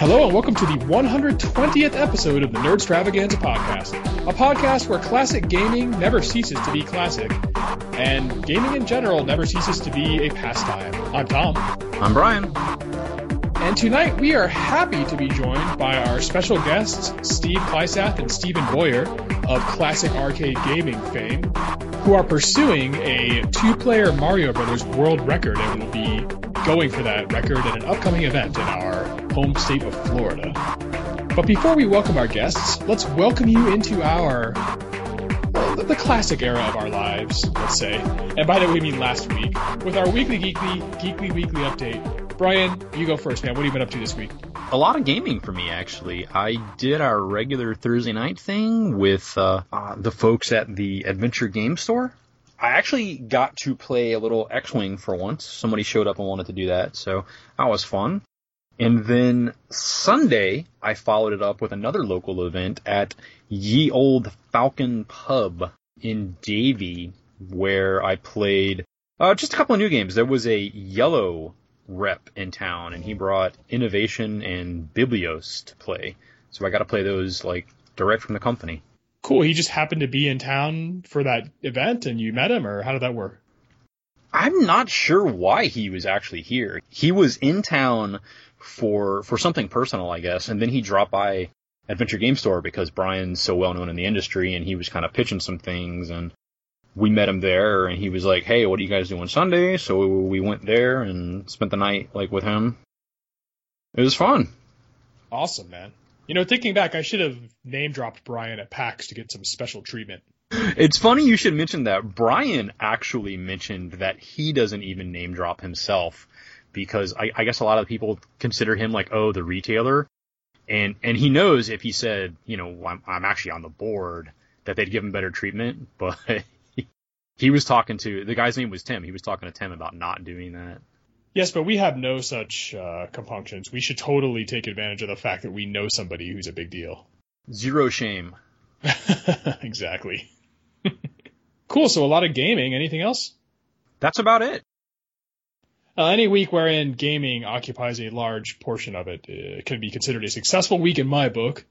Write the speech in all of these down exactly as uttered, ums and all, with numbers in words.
Hello and welcome to the one hundred twentieth episode of the Nerdstravaganza podcast, a podcast where classic gaming never ceases to be classic, and gaming in general never ceases to be a pastime. I'm Tom. I'm Brian. And tonight we are happy to be joined by our special guests, Steve Kleisath and Stephen Boyer of Classic Arcade Gaming fame, who are pursuing a two-player Mario Brothers world record and will be going for that record at an upcoming event in our home state of Florida. But before we welcome our guests, let's welcome you into our, well, the classic era of our lives, let's say. And by that we mean last week, with our weekly geekly, geekly weekly update. Brian, you go first, man. What have you been up to this week? A lot of gaming for me, actually. I did our regular Thursday night thing with uh, uh, the folks at the Adventure Game Store. I actually got to play a little X-Wing for once. Somebody showed up and wanted to do that, so that was fun. And then Sunday, I followed it up with another local event at Ye Old Falcon Pub in Davie, where I played uh, just a couple of new games. There was a Yellow rep in town, and he brought Innovation and Biblios to play. So I got to play those like direct from the company. Cool. He just happened to be in town for that event, and you met him, or how did that work? I'm not sure why he was actually here. He was in town for for something personal, I guess, and then he dropped by Adventure Game Store because Brian's so well known in the industry, and he was kind of pitching some things, and we met him there, and he was like, hey, what do you guys do on Sunday? So we went there and spent the night like with him. It was fun. Awesome, man. You know, thinking back, I should have name-dropped Brian at PAX to get some special treatment. It's funny you should mention that. Brian actually mentioned that he doesn't even name-drop himself because I, I guess a lot of people consider him like, oh, the retailer. And and he knows if he said, you know, I'm, I'm actually on the board, that they'd give him better treatment. But he, he was talking to, the guy's name was Tim. He was talking to Tim about not doing that. Yes, but we have no such uh, compunctions. We should totally take advantage of the fact that we know somebody who's a big deal. Zero shame. Exactly. Cool, so a lot of gaming. Anything else? That's about it. Uh, any week wherein gaming occupies a large portion of it uh, can be considered a successful week in my book.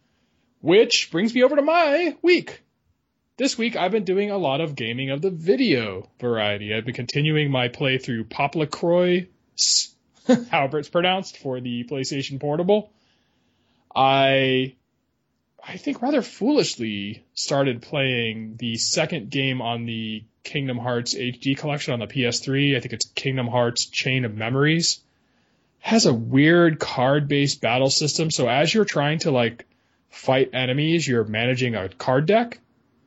Which brings me over to my week. This week, I've been doing a lot of gaming of the video variety. I've been continuing my playthrough Poplacroy, however it's pronounced, for the PlayStation Portable. I, I think rather foolishly started playing the second game on the Kingdom Hearts H D collection on the P S three. I think it's Kingdom Hearts Chain of Memories. Has a weird card-based battle system, so as you're trying to, like, fight enemies, you're managing a card deck.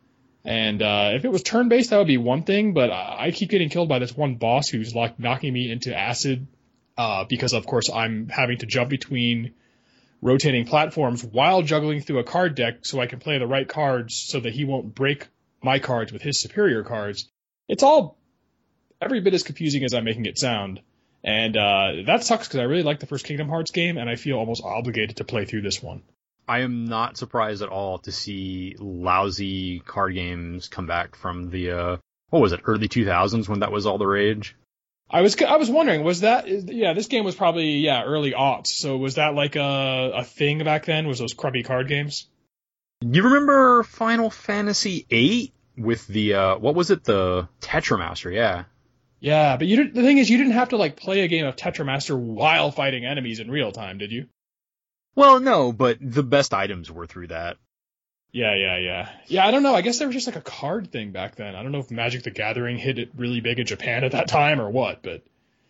And uh, if it was turn-based, that would be one thing, but I keep getting killed by this one boss who's like knocking me into acid uh, because, of course, I'm having to jump between rotating platforms while juggling through a card deck so I can play the right cards so that he won't break my cards with his superior cards. It's all every bit as confusing as I'm making it sound. And uh, that sucks because I really like the first Kingdom Hearts game, and I feel almost obligated to play through this one. I am not surprised at all to see lousy card games come back from the, uh, what was it, early two thousands when that was all the rage? I was I was wondering, was that, yeah, this game was probably, yeah, early aughts. So was that like a, a thing back then? Was those crappy card games? You remember Final Fantasy eight with the, uh, what was it, the Tetramaster, yeah. Yeah, but you didn't, the thing is, you didn't have to like play a game of Tetramaster while fighting enemies in real time, did you? Well, no, but the best items were through that. Yeah, yeah, yeah. Yeah, I don't know. I guess there was just like a card thing back then. I don't know if Magic the Gathering hit it really big in Japan at that time or what, but...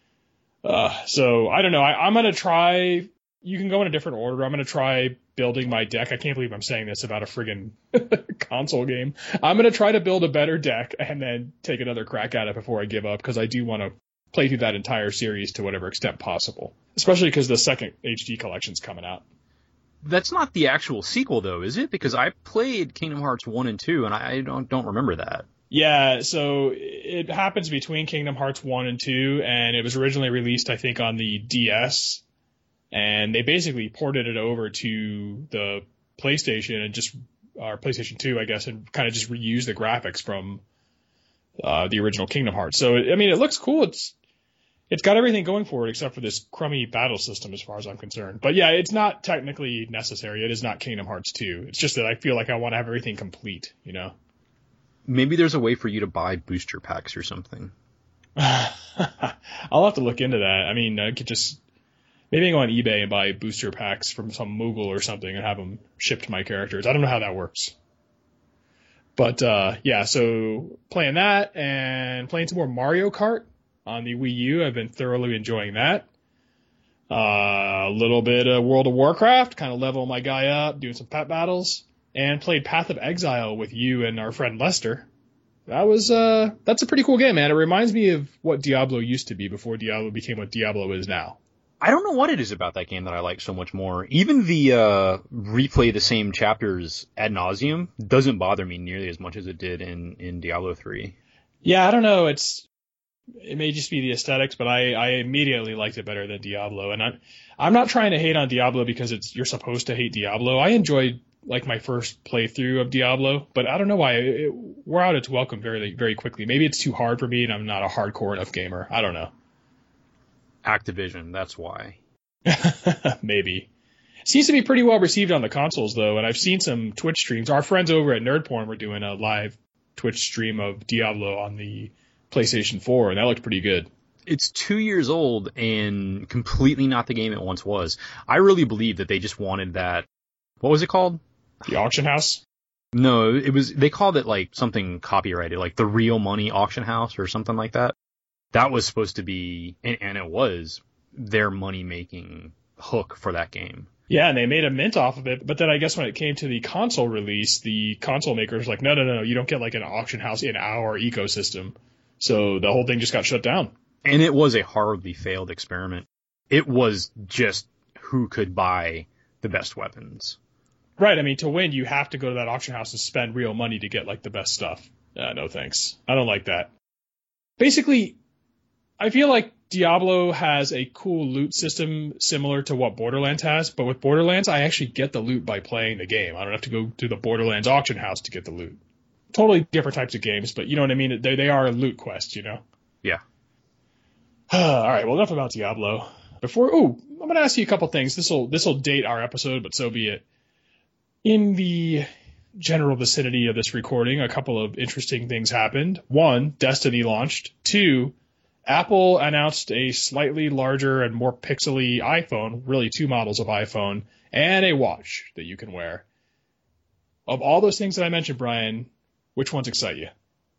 Uh, so, I don't know. I, I'm going to try... You can go in a different order. I'm going to try building my deck. I can't believe I'm saying this about a friggin' console game. I'm going to try to build a better deck and then take another crack at it before I give up, because I do want to play through that entire series to whatever extent possible. Especially because the second H D collection's coming out. That's not the actual sequel, though, is it? Because I played Kingdom Hearts one and two, and I don't don't remember that. Yeah, so it happens between Kingdom Hearts one and two, and it was originally released, I think, on the D S, and they basically ported it over to the PlayStation and just, or PlayStation two, I guess, and kind of just reused the graphics from uh, the original Kingdom Hearts. So, I mean, it looks cool. It's It's got everything going for it except for this crummy battle system as far as I'm concerned. But yeah, it's not technically necessary. It is not Kingdom Hearts two. It's just that I feel like I want to have everything complete, you know? Maybe there's a way for you to buy booster packs or something. I'll have to look into that. I mean, I could just maybe go on eBay and buy booster packs from some Moogle or something and have them shipped to my characters. I don't know how that works. But uh, yeah, so playing that and playing some more Mario Kart on the Wii U. I've been thoroughly enjoying that. Uh, a little bit of World of Warcraft, kind of level my guy up, doing some pet battles, and played Path of Exile with you and our friend Lester. That was uh, that's a pretty cool game, man. It reminds me of what Diablo used to be before Diablo became what Diablo is now. I don't know what it is about that game that I like so much more. Even the uh, replay the same chapters ad nauseum doesn't bother me nearly as much as it did in, in Diablo three. Yeah, I don't know. It's It may just be the aesthetics, but I, I immediately liked it better than Diablo. And I'm I'm not trying to hate on Diablo because it's you're supposed to hate Diablo. I enjoyed like my first playthrough of Diablo, but I don't know why it, it wore out its welcome very very quickly. Maybe it's too hard for me, and I'm not a hardcore enough gamer. I don't know. Activision, that's why. Maybe. Seems to be pretty well received on the consoles though, and I've seen some Twitch streams. Our friends over at Nerdporn were doing a live Twitch stream of Diablo on the PlayStation four, and that looked pretty good. It's two years old and completely not the game it once was. I really believe that they just wanted that. What was it called? The auction house? No, it was. They called it like something copyrighted, like the Real Money Auction House or something like that. That was supposed to be, and, and it was, their money-making hook for that game. Yeah, and they made a mint off of it, but then I guess when it came to the console release, the console makers were like, no, no, no, you don't get like an auction house in our ecosystem. So the whole thing just got shut down. And it was a horribly failed experiment. It was just who could buy the best weapons. Right, I mean, to win, you have to go to that auction house and spend real money to get like the best stuff. Uh, no thanks. I don't like that. Basically, I feel like Diablo has a cool loot system similar to what Borderlands has, but with Borderlands, I actually get the loot by playing the game. I don't have to go to the Borderlands auction house to get the loot. Totally different types of games, but you know what I mean? They they are loot quests, you know? Yeah. All right, well, enough about Diablo. Before, ooh, I'm going to ask you a couple things. This'll this'll date our episode, but so be it. In the general vicinity of this recording, a couple of interesting things happened. One, Destiny launched. Two, Apple announced a slightly larger and more pixely iPhone, really two models of iPhone, and a watch that you can wear. Of all those things that I mentioned, Brian, which ones excite you?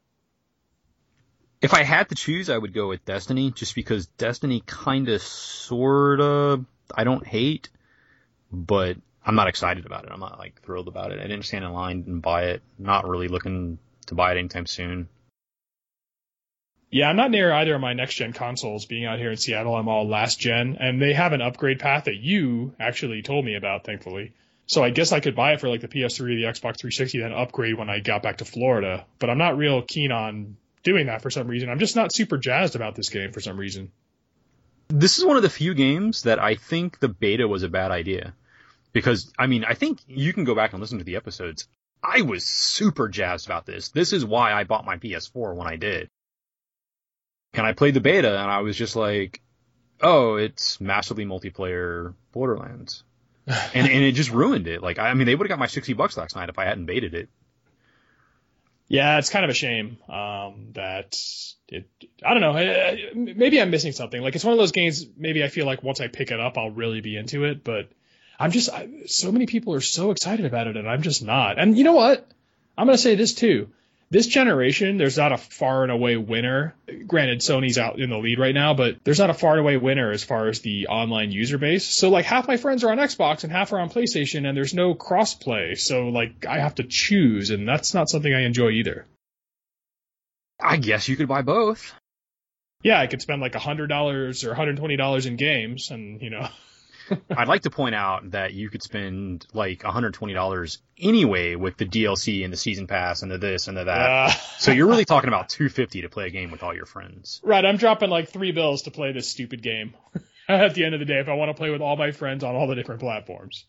If I had to choose, I would go with Destiny, just because Destiny kind of, sort of, I don't hate, but I'm not excited about it. I'm not, like, thrilled about it. I didn't stand in line and buy it. Not really looking to buy it anytime soon. Yeah, I'm not near either of my next-gen consoles. Being out here in Seattle, I'm all last-gen, and they have an upgrade path that you actually told me about, thankfully. So I guess I could buy it for like the P S three, the Xbox three sixty, then upgrade when I got back to Florida. But I'm not real keen on doing that for some reason. I'm just not super jazzed about this game for some reason. This is one of the few games that I think the beta was a bad idea. Because, I mean, I think you can go back and listen to the episodes. I was super jazzed about this. This is why I bought my P S four when I did. And I played the beta, and I was just like, oh, it's massively multiplayer Borderlands. and and it just ruined it. Like, I mean, they would have got my sixty bucks last night if I hadn't baited it. Yeah, it's kind of a shame um, that it, I don't know, maybe I'm missing something. Like, it's one of those games, maybe I feel like once I pick it up, I'll really be into it. But I'm just, I, so many people are so excited about it, and I'm just not. And you know what? I'm going to say this too. This generation, there's not a far and away winner. Granted, Sony's out in the lead right now, but there's not a far and away winner as far as the online user base. So, like, half my friends are on Xbox and half are on PlayStation, and there's no cross-play. So, like, I have to choose, and that's not something I enjoy either. I guess you could buy both. Yeah, I could spend, like, one hundred dollars or one hundred twenty dollars in games, and, you know... I'd like to point out that you could spend like one hundred twenty dollars anyway with the D L C and the season pass and the this and the that. Uh, so you're really talking about two hundred fifty dollars to play a game with all your friends. Right, I'm dropping like three bills to play this stupid game at the end of the day if I want to play with all my friends on all the different platforms.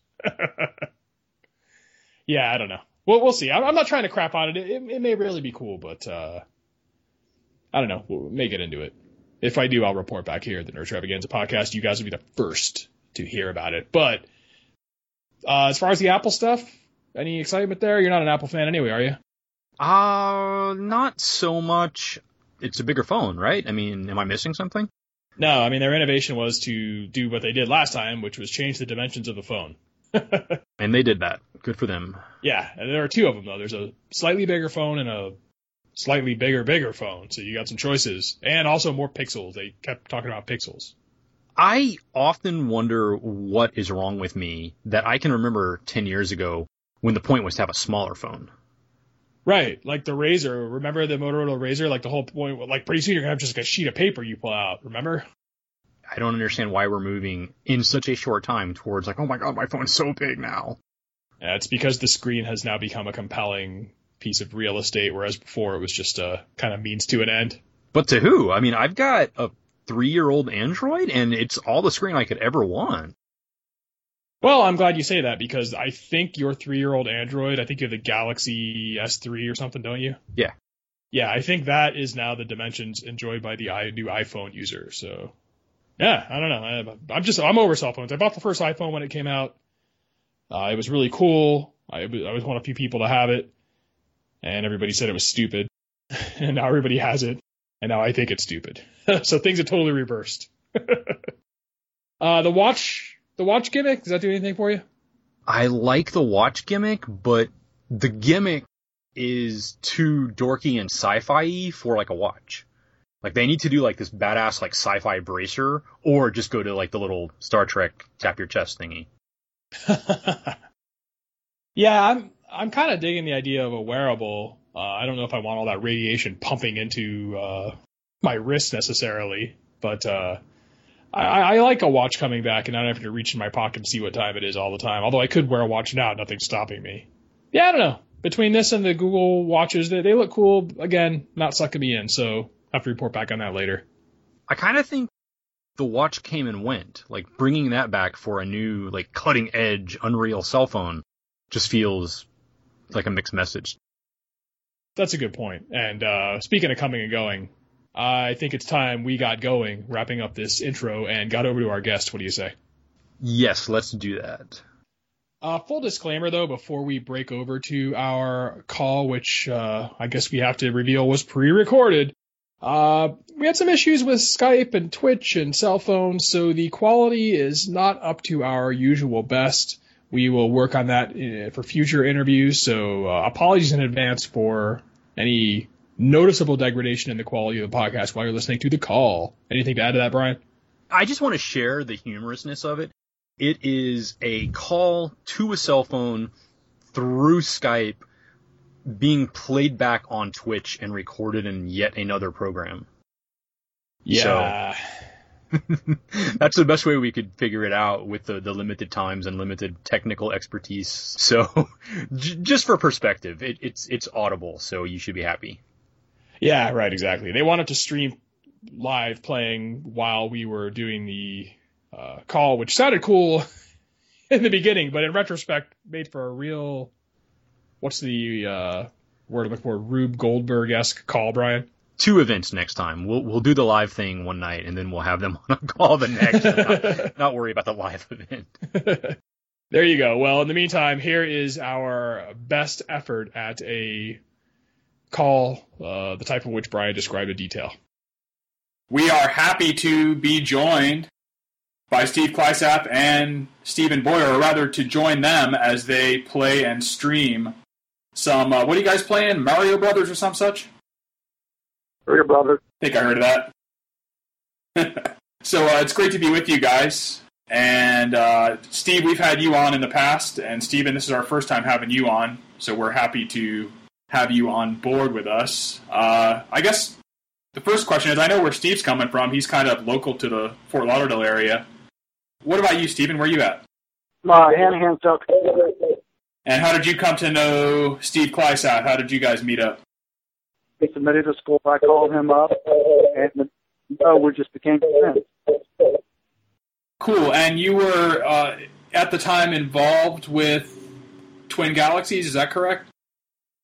Yeah, I don't know. Well, we'll see. I'm not trying to crap on it. It, it may really be cool, but uh, I don't know. We may get into it. If I do, I'll report back here at the Nerd Extravaganza podcast. You guys will be the first to hear about it. But uh, as far as the Apple stuff, any excitement there? You're not an Apple fan anyway, are you? Uh, not so much. It's a bigger phone, right? I mean, am I missing something? No, I mean, their innovation was to do what they did last time, which was change the dimensions of the phone. And they did that. Good for them. Yeah, and there are two of them, though. There's a slightly bigger phone and a slightly bigger, bigger phone. So you got some choices. And also more pixels. They kept talking about pixels. I often wonder what is wrong with me that I can remember ten years ago when the point was to have a smaller phone. Right, like the Razr. Remember the Motorola Razr? Like the whole point, like pretty soon you're going to have just like a sheet of paper you pull out, remember? I don't understand why we're moving in such a short time towards like, oh my god, my phone's so big now. Yeah, it's because the screen has now become a compelling piece of real estate, whereas before it was just a kind of means to an end. But to who? I mean, I've got a three-year-old Android, and it's all the screen I could ever want. Well, I'm glad you say that, because I think your three-year-old Android, I think you have the Galaxy S three or something, don't you? Yeah. Yeah, I think that is now the dimensions enjoyed by the new iPhone user, so... Yeah, I don't know. I'm just, I'm over cell phones. I bought the first iPhone when it came out. Uh, it was really cool. I, I was one of the few people to have it. And everybody said it was stupid. And now everybody has it. And now I think it's stupid. So things have totally reversed. uh, the watch, the watch gimmick, does that do anything for you? I like the watch gimmick, but the gimmick is too dorky and sci-fi-y for like a watch. Like, they need to do, like, this badass, like, sci-fi bracer, or just go to, like, the little Star Trek tap your chest thingy. Yeah, I'm I'm kind of digging the idea of a wearable. Uh, I don't know if I want all that radiation pumping into uh, my wrist necessarily, but uh, I, I like a watch coming back and not having to reach in my pocket and see what time it is all the time. Although I could wear a watch now, nothing's stopping me. Yeah, I don't know. Between this and the Google watches, they, they look cool. Again, not sucking me in, so... I'll have to report back on that later. I kind of think the watch came and went. Like, bringing that back for a new, like, cutting-edge, unreal cell phone just feels like a mixed message. That's a good point. And uh, speaking of coming and going, I think it's time we got going, wrapping up this intro, and got over to our guest. What do you say? Yes, let's do that. Uh, full disclaimer, though, before we break over to our call, which uh, I guess we have to reveal was pre-recorded, Uh, we had some issues with Skype and Twitch and cell phones, so the quality is not up to our usual best. We will work on that uh, for future interviews, so uh, apologies in advance for any noticeable degradation in the quality of the podcast while you're listening to the call. Anything to add to that, Brian? I just want to share the humorousness of it. It is a call to a cell phone through Skype, being played back on Twitch and recorded in yet another program. Yeah. So, that's the best way we could figure it out with the, the limited times and limited technical expertise. So, j- just for perspective, it, it's it's audible, so you should be happy. Yeah, right, exactly. They wanted to stream live playing while we were doing the uh, call, which sounded cool in the beginning, but in retrospect made for a real... What's the uh, word I'm looking for? Rube Goldberg-esque call, Brian? Two events next time. We'll we'll do the live thing one night, and then we'll have them on a call the next. not, not worry about the live event. There you go. Well, in the meantime, here is our best effort at a call, uh, the type of which Brian described in detail. We are happy to be joined by Steve Kleisap and Stephen Boyer, or rather to join them as they play and stream some, uh, what are you guys playing? Mario Brothers or some such? Mario Brothers. I think I heard of that. So uh, it's great to be with you guys. And uh, Steve, we've had you on in the past, and Stephen, this is our first time having you on, so we're happy to have you on board with us. Uh, I guess the first question is, I know where Steve's coming from. He's kind of local to the Fort Lauderdale area. What about you, Stephen? Where are you at? Uh, Hanahan, South Carolina. And how did you come to know Steve Kleisap? How did you guys meet up? He submitted to school. I called him up, and uh, we just became friends. Cool. And you were, uh, at the time, involved with Twin Galaxies, is that correct?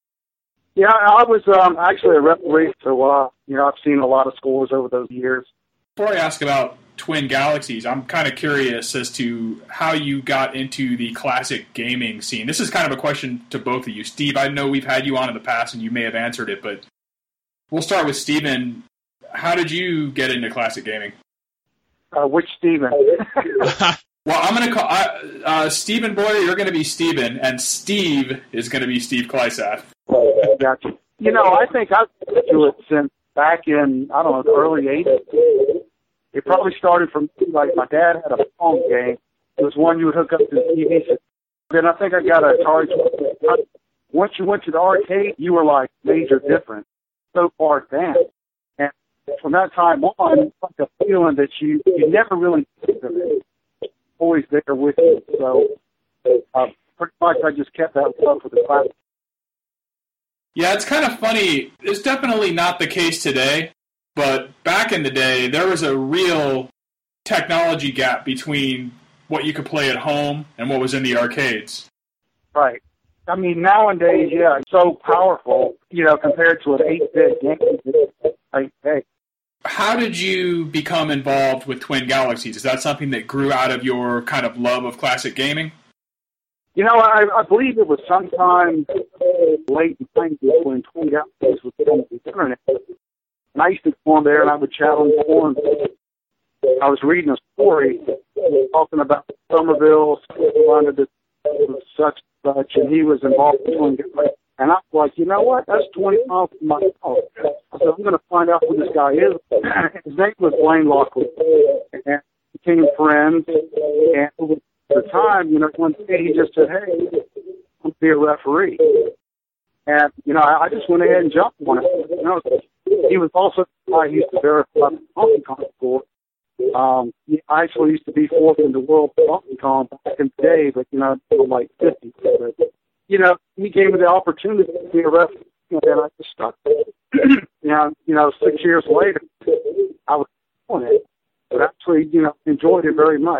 Yeah, I was um, actually a referee, so uh, you know, I've seen a lot of scores over those years. Before I ask about Twin Galaxies, I'm kind of curious as to how you got into the classic gaming scene. This is kind of a question to both of you. Steve, I know we've had you on in the past and you may have answered it, but we'll start with Steven. How did you get into classic gaming? Uh, which Steven? Well, I'm going to call uh, Stephen Boyer, you're going to be Steven, and Steve is going to be Steve Kleisath. Gotcha. You know, I think I've been to it since back in, I don't know, the early eighties. It probably started from, like, my dad had a phone game. It was one you would hook up to the T V set. Then I think I got a Atari. Once you went to the arcade, you were, like, major different, so far advanced. And from that time on, it's like a feeling that you, you never really think of it. Always there with you. So uh, pretty much I just kept that love for the class. Yeah, it's kind of funny. It's definitely not the case today, but back in the day, there was a real technology gap between what you could play at home and what was in the arcades. Right. I mean, nowadays, yeah, it's so powerful, you know, compared to an eight-bit game. Like, hey. How did you become involved with Twin Galaxies? Is that something that grew out of your kind of love of classic gaming? You know, I, I believe it was sometime late in nineties when Twin Galaxies was on the internet. And I used to go on there and I would chat on forums. I was reading a story talking about Somerville, wanted to such and such, and he was involved in Twin Galaxies. And I was like, you know what? That's twenty miles from my house. I said, I'm going to find out who this guy is. His name was Blaine Lockwood. And we became friends. And over the time, you know, one day he just said, hey, I'm going to be a referee. And, you know, I, I just went ahead and jumped on it. You know, he was also the guy who used to verify the Donkey Kong score. Um, I actually used to be fourth in the world Donkey Kong back in the day, but, you know, like fifty. But, you know, he gave me the opportunity to be a referee, and I just stuck with it. you know, you know, six years later, I was doing it, but actually, you know, enjoyed it very much.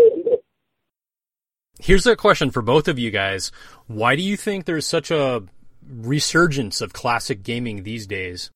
Here's a question for both of you guys. Why do you think there's such a resurgence of classic gaming these days?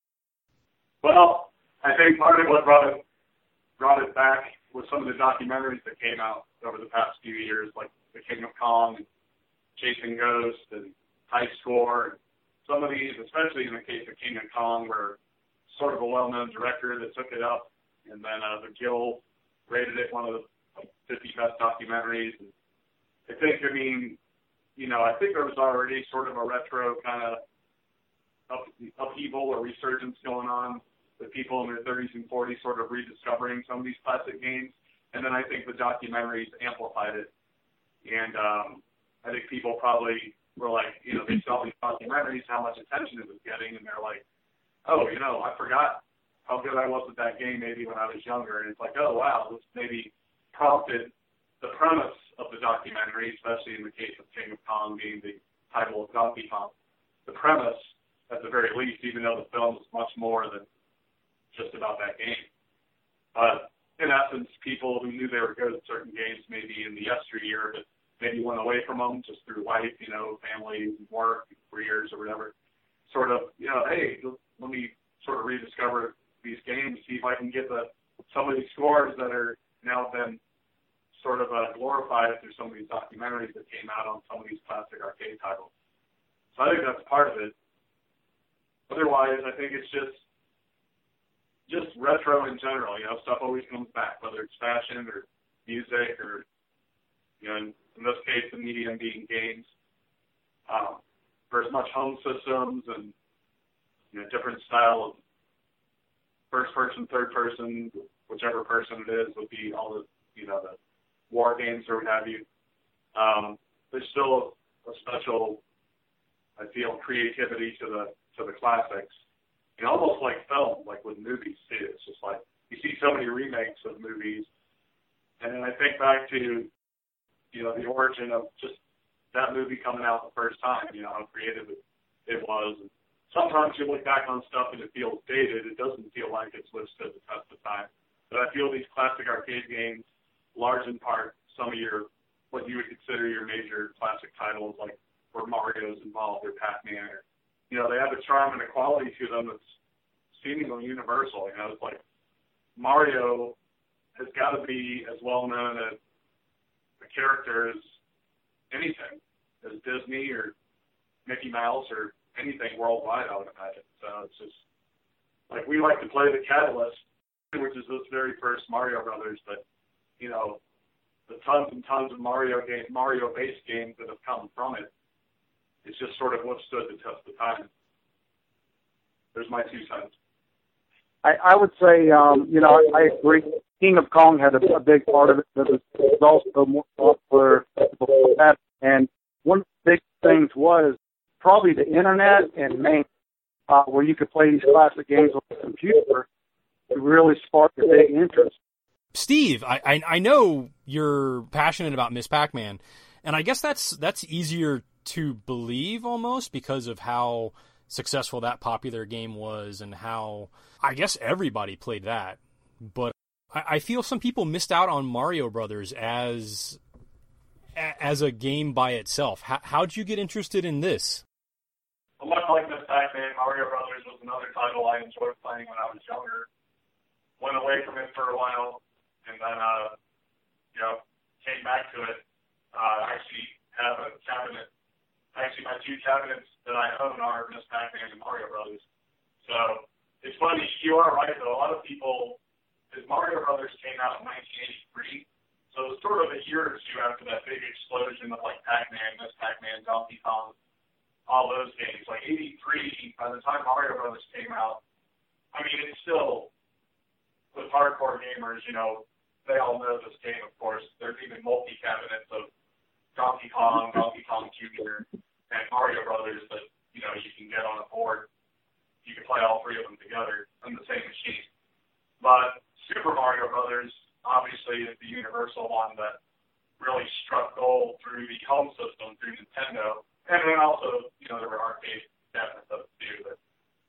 Well, I think part of what brought it, brought it back was some of the documentaries that came out over the past few years, like The King of Kong, Chasing Ghost, and High Score. Some of these, especially in the case of King of Kong, were sort of a well-known director that took it up, and then uh, the Guild rated it one of the fifty best documentaries. And I think, I mean, you know, I think there was already sort of a retro kind of up, upheaval or resurgence going on with people in their thirties and forties sort of rediscovering some of these classic games. And then I think the documentaries amplified it. And um, I think people probably were like, you know, they saw these documentaries, how much attention it was getting, and they're like, oh, you know, I forgot how good I was at that game maybe when I was younger. And it's like, oh, wow, this maybe prompted the premise of the documentary, especially in the case of King of Kong being the title of Donkey Kong. The premise, at the very least, even though the film is much more than just about that game. But in essence, people who knew they were good at certain games maybe in the yesteryear, but maybe went away from them just through life, you know, family, work, careers, or whatever, sort of, you know, hey, let me sort of rediscover these games, see if I can get the some of these scores that are now been sort of uh, glorified through some of these documentaries that came out on some of these classic arcade titles. So I think that's part of it. Otherwise, I think it's just just retro in general. You know, stuff always comes back, whether it's fashion or music or, you know, in, in this case, the medium being games. Um, there's much home systems and, you know, different style of first person, third person, whichever person it is would be all the, you know, the war games or what have you. Um, there's still a special, I feel, creativity to the to the classics. And almost like film, like with movies too. It's just like you see so many remakes of movies, and then I think back to, you know, the origin of just that movie coming out the first time. You know how creative it, it was. And sometimes you look back on stuff and it feels dated. It doesn't feel like it's withstood the test of time. But I feel these classic arcade games, large in part, some of your what you would consider your major classic titles, like where Mario's involved or Pac-Man, or, you know, they have a charm and a quality to them that's seemingly universal. You know, it's like Mario has got to be as well known as a character as anything, as Disney or Mickey Mouse or anything worldwide, I would imagine. So it's just, like, we like to play the Catalyst, which is this very first Mario Brothers, but, you know, the tons and tons of Mario game, Mario-based games that have come from it, it's just sort of what stood the test of time. There's my two cents. I, I would say, um, you know, I, I agree. King of Kong had a, a big part of it, but it was also more popular before that. And one of the big things was probably the internet and main, uh, where you could play these classic games on the computer. It really sparked a big interest. Steve, I, I I know you're passionate about Miss Pac-Man, and I guess that's that's easier to believe almost because of how successful that popular game was and how I guess everybody played that. But I, I feel some people missed out on Mario Brothers as as a game by itself. How, how'd you get interested in this? Well, much like Miss Pac-Man, Mario Brothers was another title I enjoyed playing when I was younger. Went away from it for a while, and then, uh, you know, came back to it. Uh, I actually have a cabinet. Actually, my two cabinets that I own are Miss Pac-Man and Mario Brothers. So it's funny. You are right, though. A lot of people, because Mario Brothers came out in nineteen eighty-three, so it was sort of a year or two after that big explosion of, like, Pac-Man, Miss Pac-Man, Donkey Kong, all those games. Like, eighty-three, by the time Mario Brothers came out, I mean, it's still, with hardcore gamers, you know, they all know this game, of course. There's even multi-cabinets of Donkey Kong, Donkey Kong Junior, and Mario Brothers that, you know, you can get on a board. You can play all three of them together on the same machine. But Super Mario Brothers, obviously, is the universal one that really struck gold through the home system, through Nintendo. And then also, you know, there were arcade cabinets of it too. But,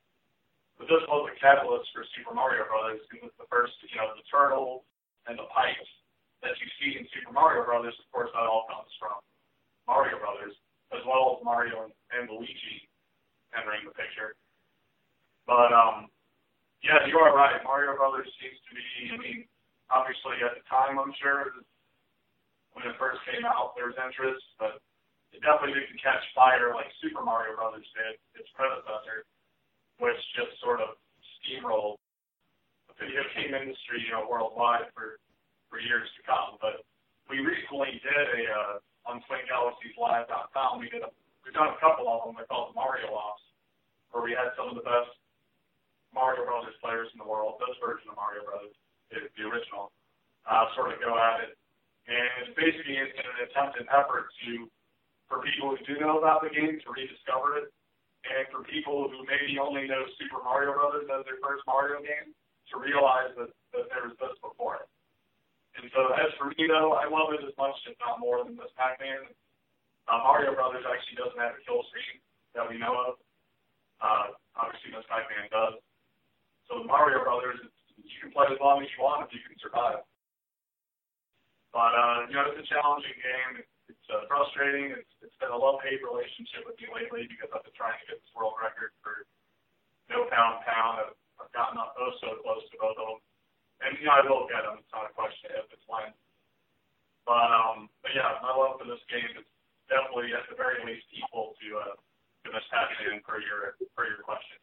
but this was a catalyst for Super Mario Brothers. It was the first, you know, the turtles and the pipes that you see in Super Mario Brothers. Of course, that all comes from Mario Brothers, as well as Mario and, and Luigi entering the picture. But, um, yeah, you are right. Mario Brothers seems to be, I mean, obviously at the time, I'm sure, when it first came out, there was interest, but it definitely didn't catch fire like Super Mario Brothers did, its predecessor, which just sort of steamrolled the video game industry, you know, worldwide for, for years to come. But we recently did a, uh, on Swing Galaxies Live dot com, we did a, we've done a couple of them, they're called Mario Offs, where we had some of the best Mario Brothers players in the world, this version of Mario Brothers, the, the original, uh, sort of go at it. And it's basically in, in an attempt and effort to, for people who do know about the game, to rediscover it, and for people who maybe only know Super Mario Brothers as their first Mario game, to realize that, that there was this before it. And so as for me, though, I love it as much, if not more, than Miss Pac-Man. Uh, Mario Brothers actually doesn't have a kill screen that we know of. Uh, obviously, Miss Pac-Man does. So Mario Brothers, it's, you can play as long as you want if you can survive. But, uh, you know, it's a challenging game. It's, it's uh, frustrating. It's, it's been a love-hate relationship with me lately because I've been trying to get this world record for no pound pound. I've, I've gotten up oh so close to both of them. And, you know, I will get them. It's not a question if, it's when. But, um, but yeah, my love for this game is definitely, at the very least, equal to, uh, to Miss Pac-Man per your, per your question.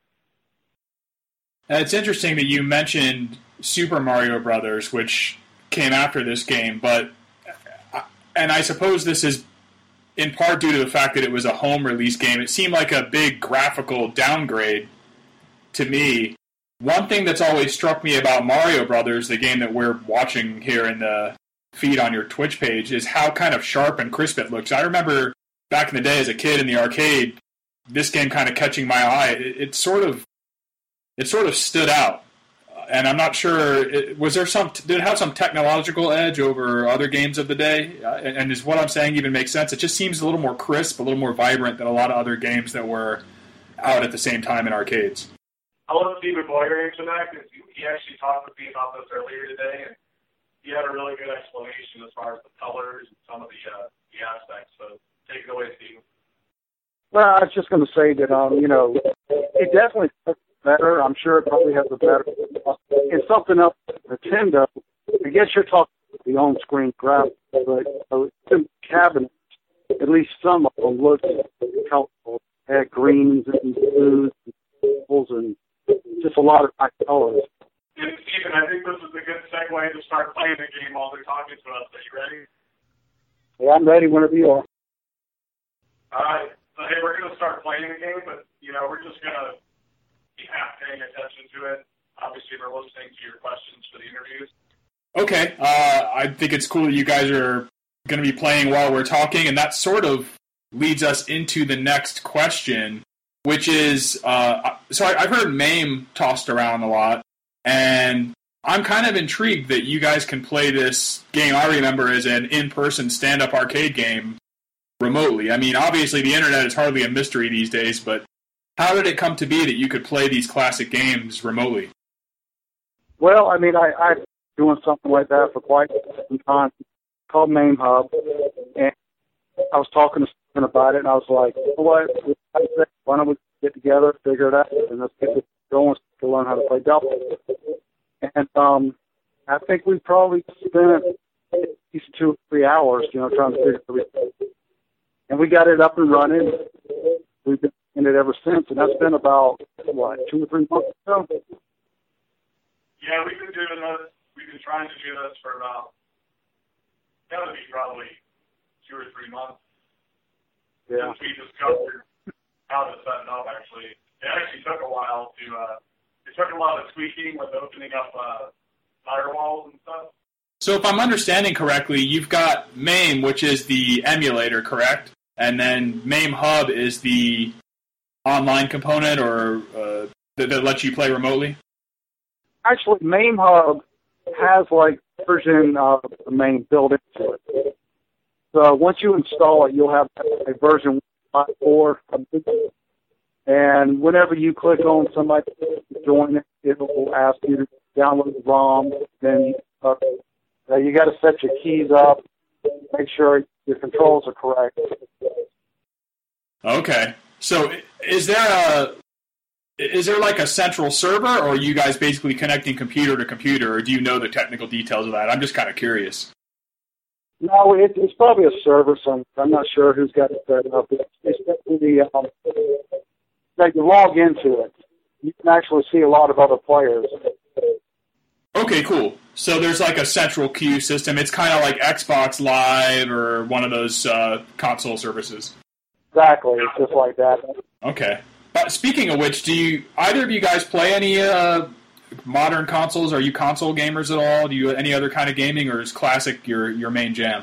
It's interesting that you mentioned Super Mario Brothers, which came after this game, but and I suppose this is in part due to the fact that it was a home release game. It seemed like a big graphical downgrade to me. One thing that's always struck me about Mario Brothers, the game that we're watching here in the feed on your Twitch page, is how kind of sharp and crisp it looks. I remember back in the day as a kid in the arcade, this game kind of catching my eye. It, it sort of It sort of stood out, and I'm not sure. It, was there some? Did it have some technological edge over other games of the day? Uh, and, and is what I'm saying even make sense? It just seems a little more crisp, a little more vibrant than a lot of other games that were out at the same time in arcades. I'll let Steven Boyer answer that because he actually talked with me about this earlier today, and he had a really good explanation as far as the colors and some of the uh, the aspects. So take it away, Steven. Well, I was just going to say that, um, you know, it definitely looks better. I'm sure it probably has a better. And something else Nintendo, I guess you're talking about the on-screen graphics, but uh, the cabinets, at least some of them looked colorful. They had greens and blues and purples and just a lot of bright colors. And Stephen, I think this is a good segue to start playing the game while they're talking to us. Are you ready? Yeah, I'm ready whenever you are. All right. So, hey, we're going to start playing the game, but, you know, we're just going to be half paying attention to it. Obviously, we're listening to your questions for the interviews. Okay. Uh, I think it's cool that you guys are going to be playing while we're talking, and that sort of leads us into the next question, which is, uh, so I, I've heard MAME tossed around a lot, and I'm kind of intrigued that you guys can play this game I remember as an in-person stand-up arcade game remotely. I mean, obviously the internet is hardly a mystery these days, but how did it come to be that you could play these classic games remotely? Well, I mean, I, I've been doing something like that for quite some time. It's called MAME Hub, and I was talking to someone about it, and I was like, you know what, why don't we get together, figure it out, and let's get this going to learn how to play double. And um, I think we probably spent at least two or three hours, you know, trying to figure everything. And we got it up and running. We've been in it ever since, and that's been about, what, two or three months ago? Yeah, we've been doing this. We've been trying to do this for about, got to be probably two or three months. Yeah. Since we discovered how to set it up, actually. It actually took a while to, uh, it took a lot of tweaking with opening up uh, firewalls and stuff. So if I'm understanding correctly, you've got MAME, which is the emulator, correct? And then MAME Hub is the online component or uh, that, that lets you play remotely? Actually, MAME Hub has, like, version of the MAME built into it. So once you install it, you'll have a version one point four of it. And whenever you click on somebody to join it, it will ask you to download the ROM. Then uh, uh, you got to set your keys up, make sure your controls are correct. Okay. So is there a is there like a central server, or are you guys basically connecting computer to computer, or do you know the technical details of that? I'm just kind of curious. No, it, it's probably a server somewhere. I'm not sure who's got it set up. It's, it's definitely the, um, like you log into it, you can actually see a lot of other players. Okay, cool. So there's like a central queue system. It's kind of like Xbox Live or one of those uh, console services. Exactly, it's just like that. Okay. But speaking of which, do you either of you guys play any uh, modern consoles? Are you console gamers at all? Do you any other kind of gaming, or is classic your your main jam?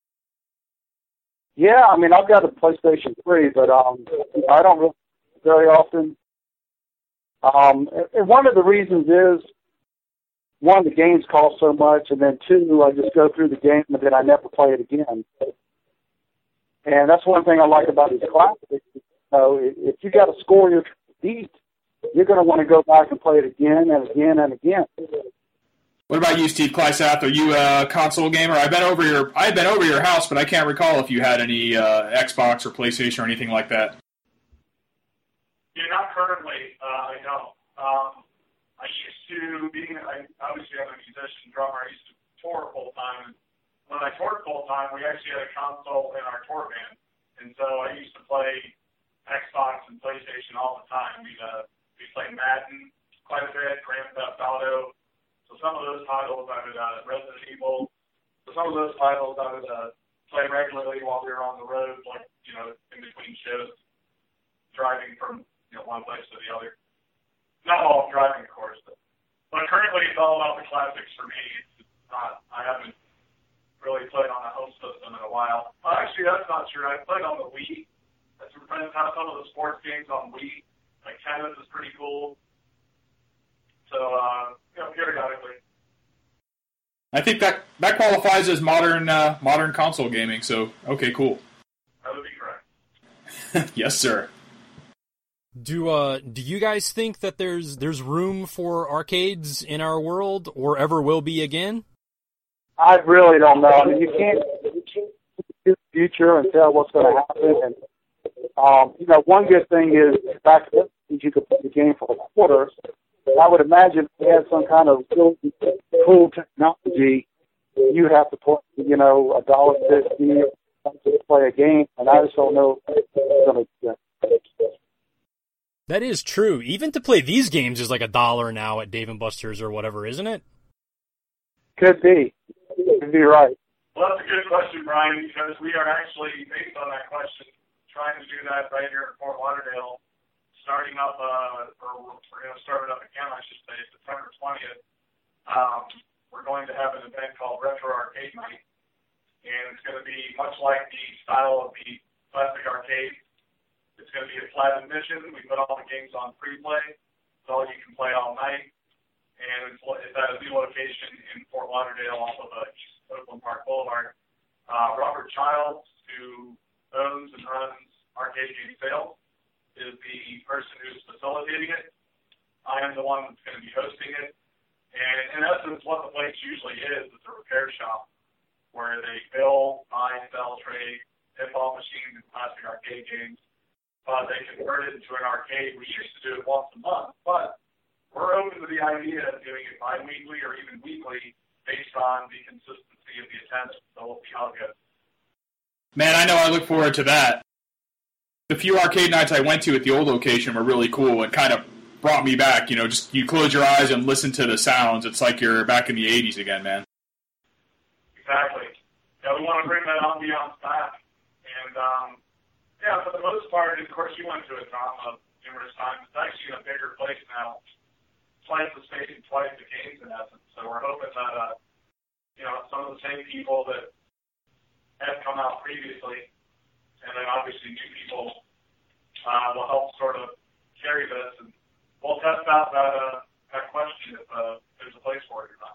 Yeah, I mean, I've got a PlayStation three, but um, I don't really very often. Um, and one of the reasons is, one, the games cost so much, and then two, I just go through the game and then I never play it again. And that's one thing I like about these classics. You know, if you got a score you're trying to beat, you're going to want to go back and play it again and again and again. What about you, Steve Kleisath? Are you a console gamer? I've been over your I've been over your house, but I can't recall if you had any uh, Xbox or PlayStation or anything like that. Yeah, not currently. Uh, I don't. Um, I used to, being I obviously I'm a musician, drummer, I used to tour full time. When I toured full time, we actually had a console in our tour band, and so I used to play Xbox and PlayStation all the time. We uh, we played Madden quite a bit, Grand Theft Auto. So some of those titles I would uh, Resident Evil. So some of those titles I would uh, play regularly while we were on the road, like you know, in between shows, driving from you know one place to the other. Not all driving, of course, but, but currently it's all about the classics for me. It's not, I haven't really played on a home system in a while. Well, actually, that's not true. I played on the Wii. Some friends have some of the sports games on Wii. Like tennis is pretty cool. So, uh, you know, periodically. I think that that qualifies as modern uh, modern console gaming. So, okay, cool. That would be correct. Yes, sir. Do uh do you guys think that there's there's room for arcades in our world, or ever will be again? I really don't know. I mean, you can't, you can't see the future and tell what's going to happen. And um, you know, one good thing is back then you could play the game for a quarter, I would imagine if we had some kind of cool, cool technology, you have to put, you know, a dollar fifty to play a game, and I just don't know if it's going to. That is true. Even to play these games is like a dollar now at Dave and Buster's or whatever, isn't it? Could be. Could be right. Well, that's a good question, Brian, because we are actually, based on that question, trying to do that right here in Fort Lauderdale, starting up, uh, or we're going to start it up again, I should say, September twentieth. Um, we're going to have an event called Retro Arcade Night, and it's going to be much like the style of the classic arcade. It's going to be a flat admission. We put all the games on free play, so you can play all night, and it's, it's at a new location in Fort Lauderdale off of uh, East Oakland Park Boulevard. Uh, Robert Childs, who owns and runs Arcade Game Sales, is the person who's facilitating it. I am the one that's going to be hosting it. And in essence, what the place usually is, is a repair shop where they build, buy, sell, trade, pinball machines and classic arcade games. Uh, they convert it into an arcade. We used to do it once a month, but we're open to the idea of doing it bi-weekly or even weekly based on the consistency of the attendance. So we'll see how it goes. Man, I know I look forward to that. The few arcade nights I went to at the old location were really cool and kind of brought me back. You know, just you close your eyes and listen to the sounds. It's like you're back in the eighties again, man. Exactly. Yeah, we want to bring that ambiance back. And, um, yeah, for the most part, of course, you went to it, Tom, uh, numerous times. It's actually in a bigger place now. Twice the space and twice the games, in essence. So we're hoping that, uh, you know, some of the same people that had come out previously, and then obviously new people uh, will help sort of carry this. And we'll test out that, uh, that question if uh, there's a place for it or not.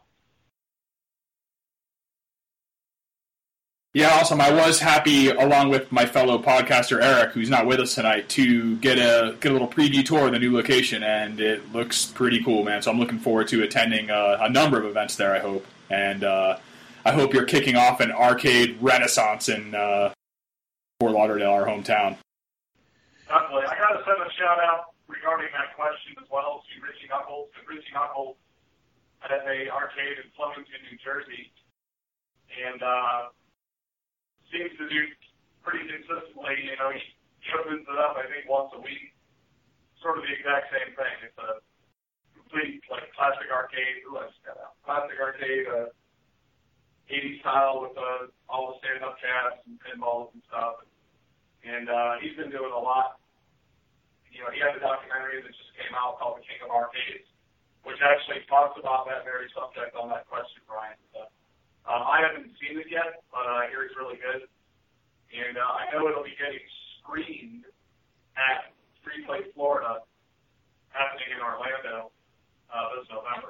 Yeah, awesome. I was happy, along with my fellow podcaster Eric, who's not with us tonight, to get a get a little preview tour of the new location, and it looks pretty cool, man. So I'm looking forward to attending uh, a number of events there, I hope. And uh, I hope you're kicking off an arcade renaissance in uh, Fort Lauderdale, our hometown. Definitely. I got to send a shout-out regarding that question as well to Richie Knuckles. Richie Knuckles has a arcade in Flemington, New Jersey, and uh, seems to do pretty consistently. You know, he opens it up, I think, once a week. Sort of the exact same thing. It's a complete, like, classic arcade. Ooh, I just got out. Classic arcade, uh, eighties style with uh, all the stand-up cats and pinballs and stuff. And uh, he's been doing a lot. You know, he has a documentary that just came out called The King of Arcades, which actually talks about that very subject on that question, Brian. So, Um, I haven't seen it yet, but I hear it's really good. And uh, I know it'll be getting screened at Free Play Florida, happening in Orlando uh, this November.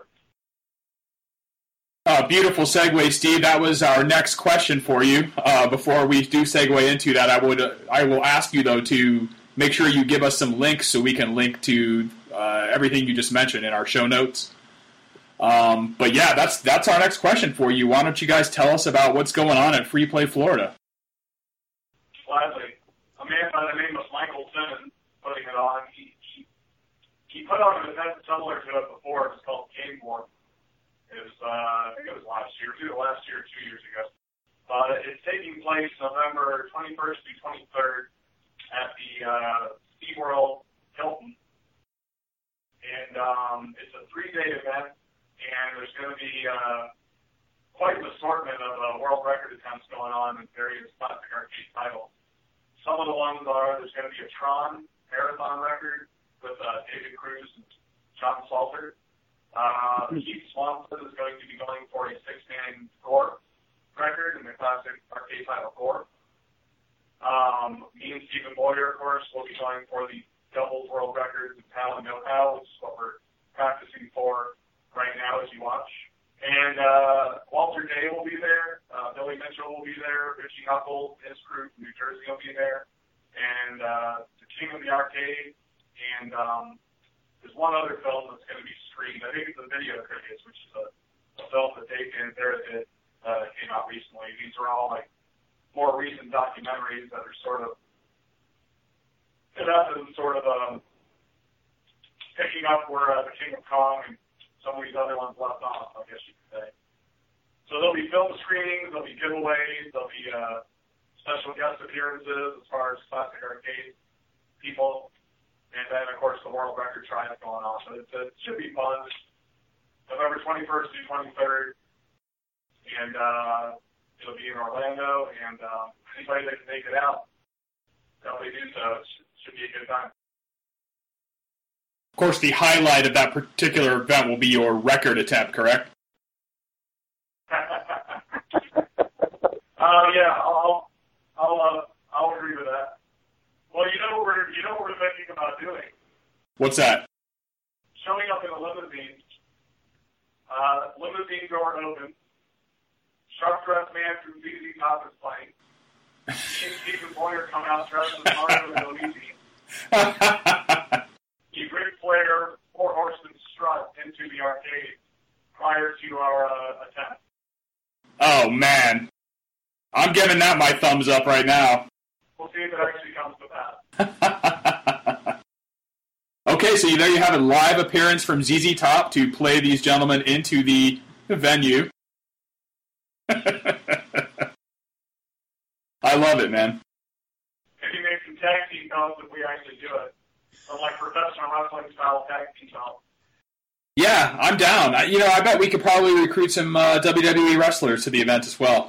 Uh, beautiful segue, Steve. That was our next question for you. Uh, before we do segue into that, I would uh, I will ask you, though, to make sure you give us some links so we can link to uh, everything you just mentioned in our show notes. Um, but yeah, that's that's our next question for you. Why don't you guys tell us about what's going on at Free Play Florida? Gladly. A man by the name of Michael Simmons putting it on. He, he, he put on an event similar to it before. It was called Game War. It was, uh, I think it was last year, either last year or two years ago. Uh, it's taking place November twenty-first through twenty-third at the uh, SeaWorld Hilton. And um, it's a three-day event. And there's going to be uh, quite an assortment of uh, world record attempts going on in various classic arcade titles. Some of the ones are, there's going to be a Tron marathon record with uh, David Cruz and John Salter. Uh, Keith Swanson is going to be going for a six-man score record in the classic arcade title Core. Um, me and Stephen Boyer, of course, will be going for the doubles world records in PAL and no-PAL, which is what we're practicing for right now as you watch. And uh, Walter Day will be there. Uh, Billy Mitchell will be there. Richie Knuckles, his crew from New Jersey will be there. And uh, the King of the Arcade. And um, there's one other film that's going to be screened. I think it's the Video Critics, which is a, a film that Dave Panzera did uh, that came out recently. These are all like more recent documentaries that are sort of, in essence, sort of um, picking up where uh, the King of Kong and some of these other ones left off, I guess you could say. So there'll be film screenings, there'll be giveaways, there'll be uh, special guest appearances as far as classic arcade people, and then, of course, the world record trial going on. So it, it should be fun. November twenty-first through twenty-third, and uh, it'll be in Orlando, and uh, anybody that can make it out, definitely do so. It should, should be a good time. Of course, the highlight of that particular event will be your record attempt, correct? uh, yeah, I'll, I'll, uh, I'll agree with that. Well, you know what we're, you know what we're thinking about doing? What's that? Showing up in a limousine. Uh, limousine door open. Sharp dressed man from Z Z Top is playing. Stephen Boyer come out dressed as Mario and Luigi. You Ric Flair, four horsemen strut into the arcade prior to our uh, attempt. Oh man, I'm giving that my thumbs up right now. We'll see if it actually comes to pass. Okay, so there you have a live appearance from Z Z Top to play these gentlemen into the venue. I love it, man. Maybe make some tag team belts if we actually do it. Or like professional wrestling style tag team belts. Yeah, I'm down. I, you know, I bet we could probably recruit some uh, W W E wrestlers to the event as well.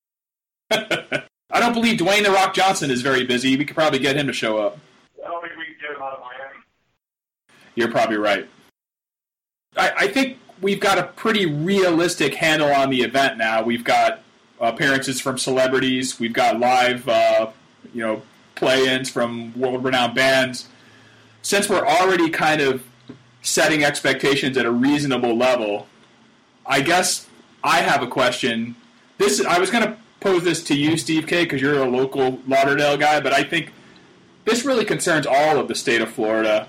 I don't believe Dwayne The Rock Johnson is very busy. We could probably get him to show up. I don't think we can get him out of Miami. You're probably right. I, I think we've got a pretty realistic handle on the event now. We've got appearances from celebrities. We've got live, uh, you know, play-ins from world-renowned bands. Since we're already kind of setting expectations at a reasonable level, I guess I have a question. This I was going to pose this to you, Steve K, because you're a local Lauderdale guy, but I think this really concerns all of the state of Florida.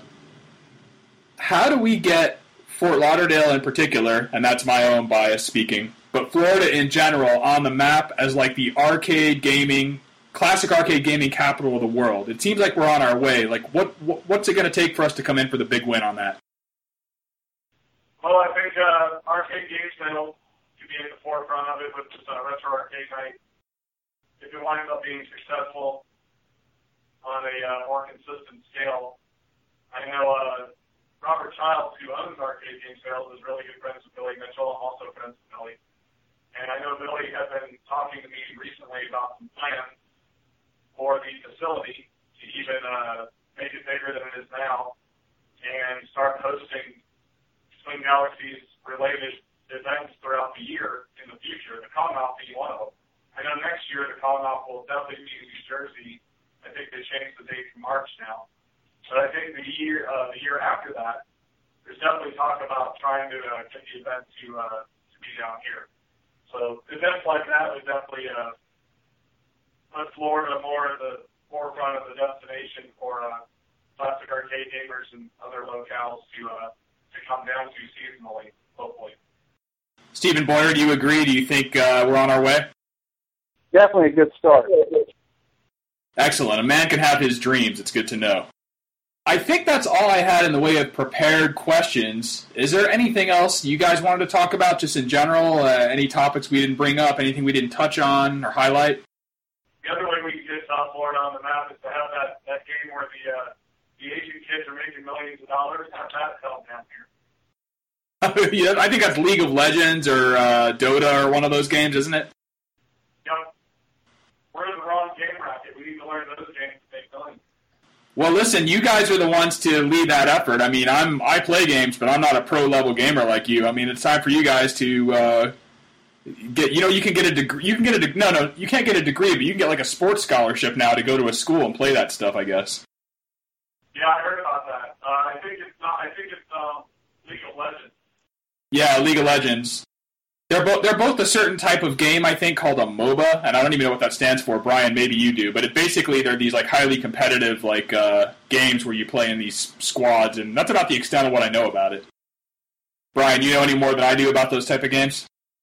How do we get Fort Lauderdale in particular, and that's my own bias speaking, but Florida in general on the map as like the arcade gaming, classic arcade gaming capital of the world? It seems like we're on our way. Like, what, what what's it going to take for us to come in for the big win on that? Well, I think uh, arcade game sales could be at the forefront of it with this uh, retro arcade night. If it winds up being successful on a uh, more consistent scale, I know uh, Robert Childs, who owns Arcade Game Sales, is really good friends with Billy Mitchell. I'm also friends with Billy. And I know Billy has been talking to me recently about some plans for the facility to even uh, make it bigger than it is now and start hosting Swing Galaxies related events throughout the year in the future, the Commonwealth being one of them. I know next year the Commonwealth will definitely be in New Jersey. I think they changed the date to March now. But I think the year uh, the year after that, there's definitely talk about trying to uh, get the event to uh, to be down here. So events like that would definitely uh, put Florida more at the forefront of the destination for uh, classic arcade gamers and other locales to uh, to come down to seasonally, hopefully. Stephen Boyer, do you agree? Do you think uh, we're on our way? Definitely a good start. Excellent. A man can have his dreams. It's good to know. I think that's all I had in the way of prepared questions. Is there anything else you guys wanted to talk about, just in general? Uh, any topics we didn't bring up? Anything we didn't touch on or highlight? The other way we can get South Florida on the map is to have that, that game where the uh, the Asian kids are making millions of dollars. Have that held down here. Yeah, I think that's League of Legends or uh, Dota or one of those games, isn't it? Yep. We're in the wrong game racket. We need to learn those games to make millions. Well, listen, you guys are the ones to lead that effort. I mean, I'm I play games, but I'm not a pro level gamer like you. I mean, it's time for you guys to uh, get. You know, you can get a degree. You can get a de- no, no, you can't get a degree, but you can get like a sports scholarship now to go to a school and play that stuff. I guess. Yeah, I heard about that. Uh, I think it's not. I think it's um, League of Legends. Yeah, League of Legends. They're both they're both a certain type of game, I think, called a MOBA, and I don't even know what that stands for. Brian, maybe you do, but it basically they're these like highly competitive like uh, games where you play in these squads, and that's about the extent of what I know about it. Brian, you know any more than I do about those type of games?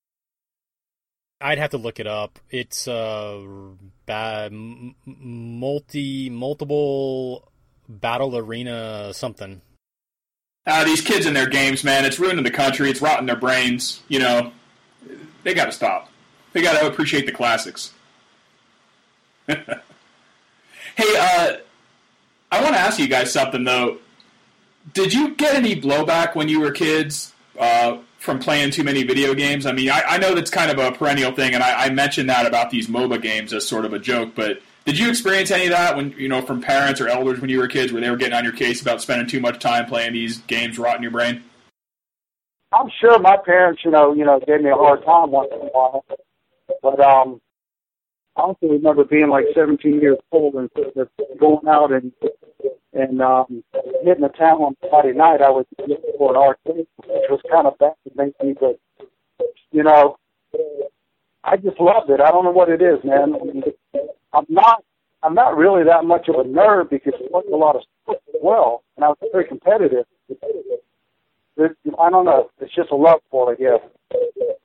I'd have to look it up. It's uh, ba- multi multiple battle arena something. Uh, these kids and their games, man, it's ruining the country. It's rotting their brains. You know, they got to stop. They got to appreciate the classics. Hey, uh, I want to ask you guys something, though. Did you get any blowback when you were kids uh, from playing too many video games? I mean, I, I know that's kind of a perennial thing, and I, I mentioned that about these MOBA games as sort of a joke, but did you experience any of that when, you know, from parents or elders when you were kids, where they were getting on your case about spending too much time playing these games, rotting your brain? I'm sure my parents, you know, you know, gave me a hard time once in a while, but um, I also remember being like seventeen years old and going out and and um, hitting the town on Friday night. I was looking for an arcade, which was kind of fascinating, but you know, I just loved it. I don't know what it is, man. I mean, I'm not, I'm not really that much of a nerd because I played a lot of sports as well, and I was very competitive. It, I don't know. It's just a love for it, I guess.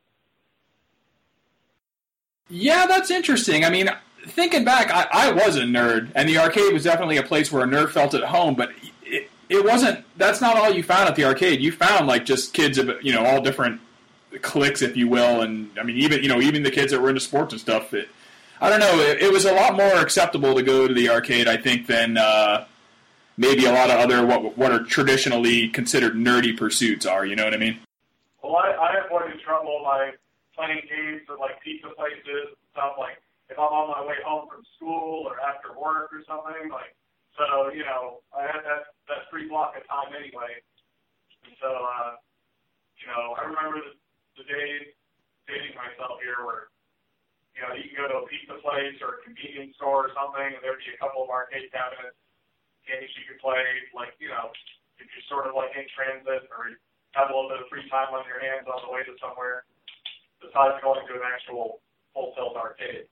Yeah, that's interesting. I mean, thinking back, I, I was a nerd, and the arcade was definitely a place where a nerd felt at home, but it, it wasn't, that's not all you found at the arcade. You found, like, just kids of, you know, all different cliques, if you will, and, I mean, even, you know, even the kids that were into sports and stuff, it, I don't know, it, it was a lot more acceptable to go to the arcade, I think, than uh, maybe a lot of other, what what are traditionally considered nerdy pursuits are, you know what I mean? Well, I, I avoided trouble by playing games at, like, pizza places and stuff, like, if I'm on my way home from school or after work or something, like, so, you know, I had that, that free block of time anyway. And so, uh, you know, I remember the, the days dating myself here where, you know, you can go to a pizza place or a convenience store or something, and there'd be a couple of arcade cabinets, games you could play, like, you know, if you're sort of like in transit or have a little bit of free time on your hands on the way to somewhere, besides going to an actual full-tilt arcade.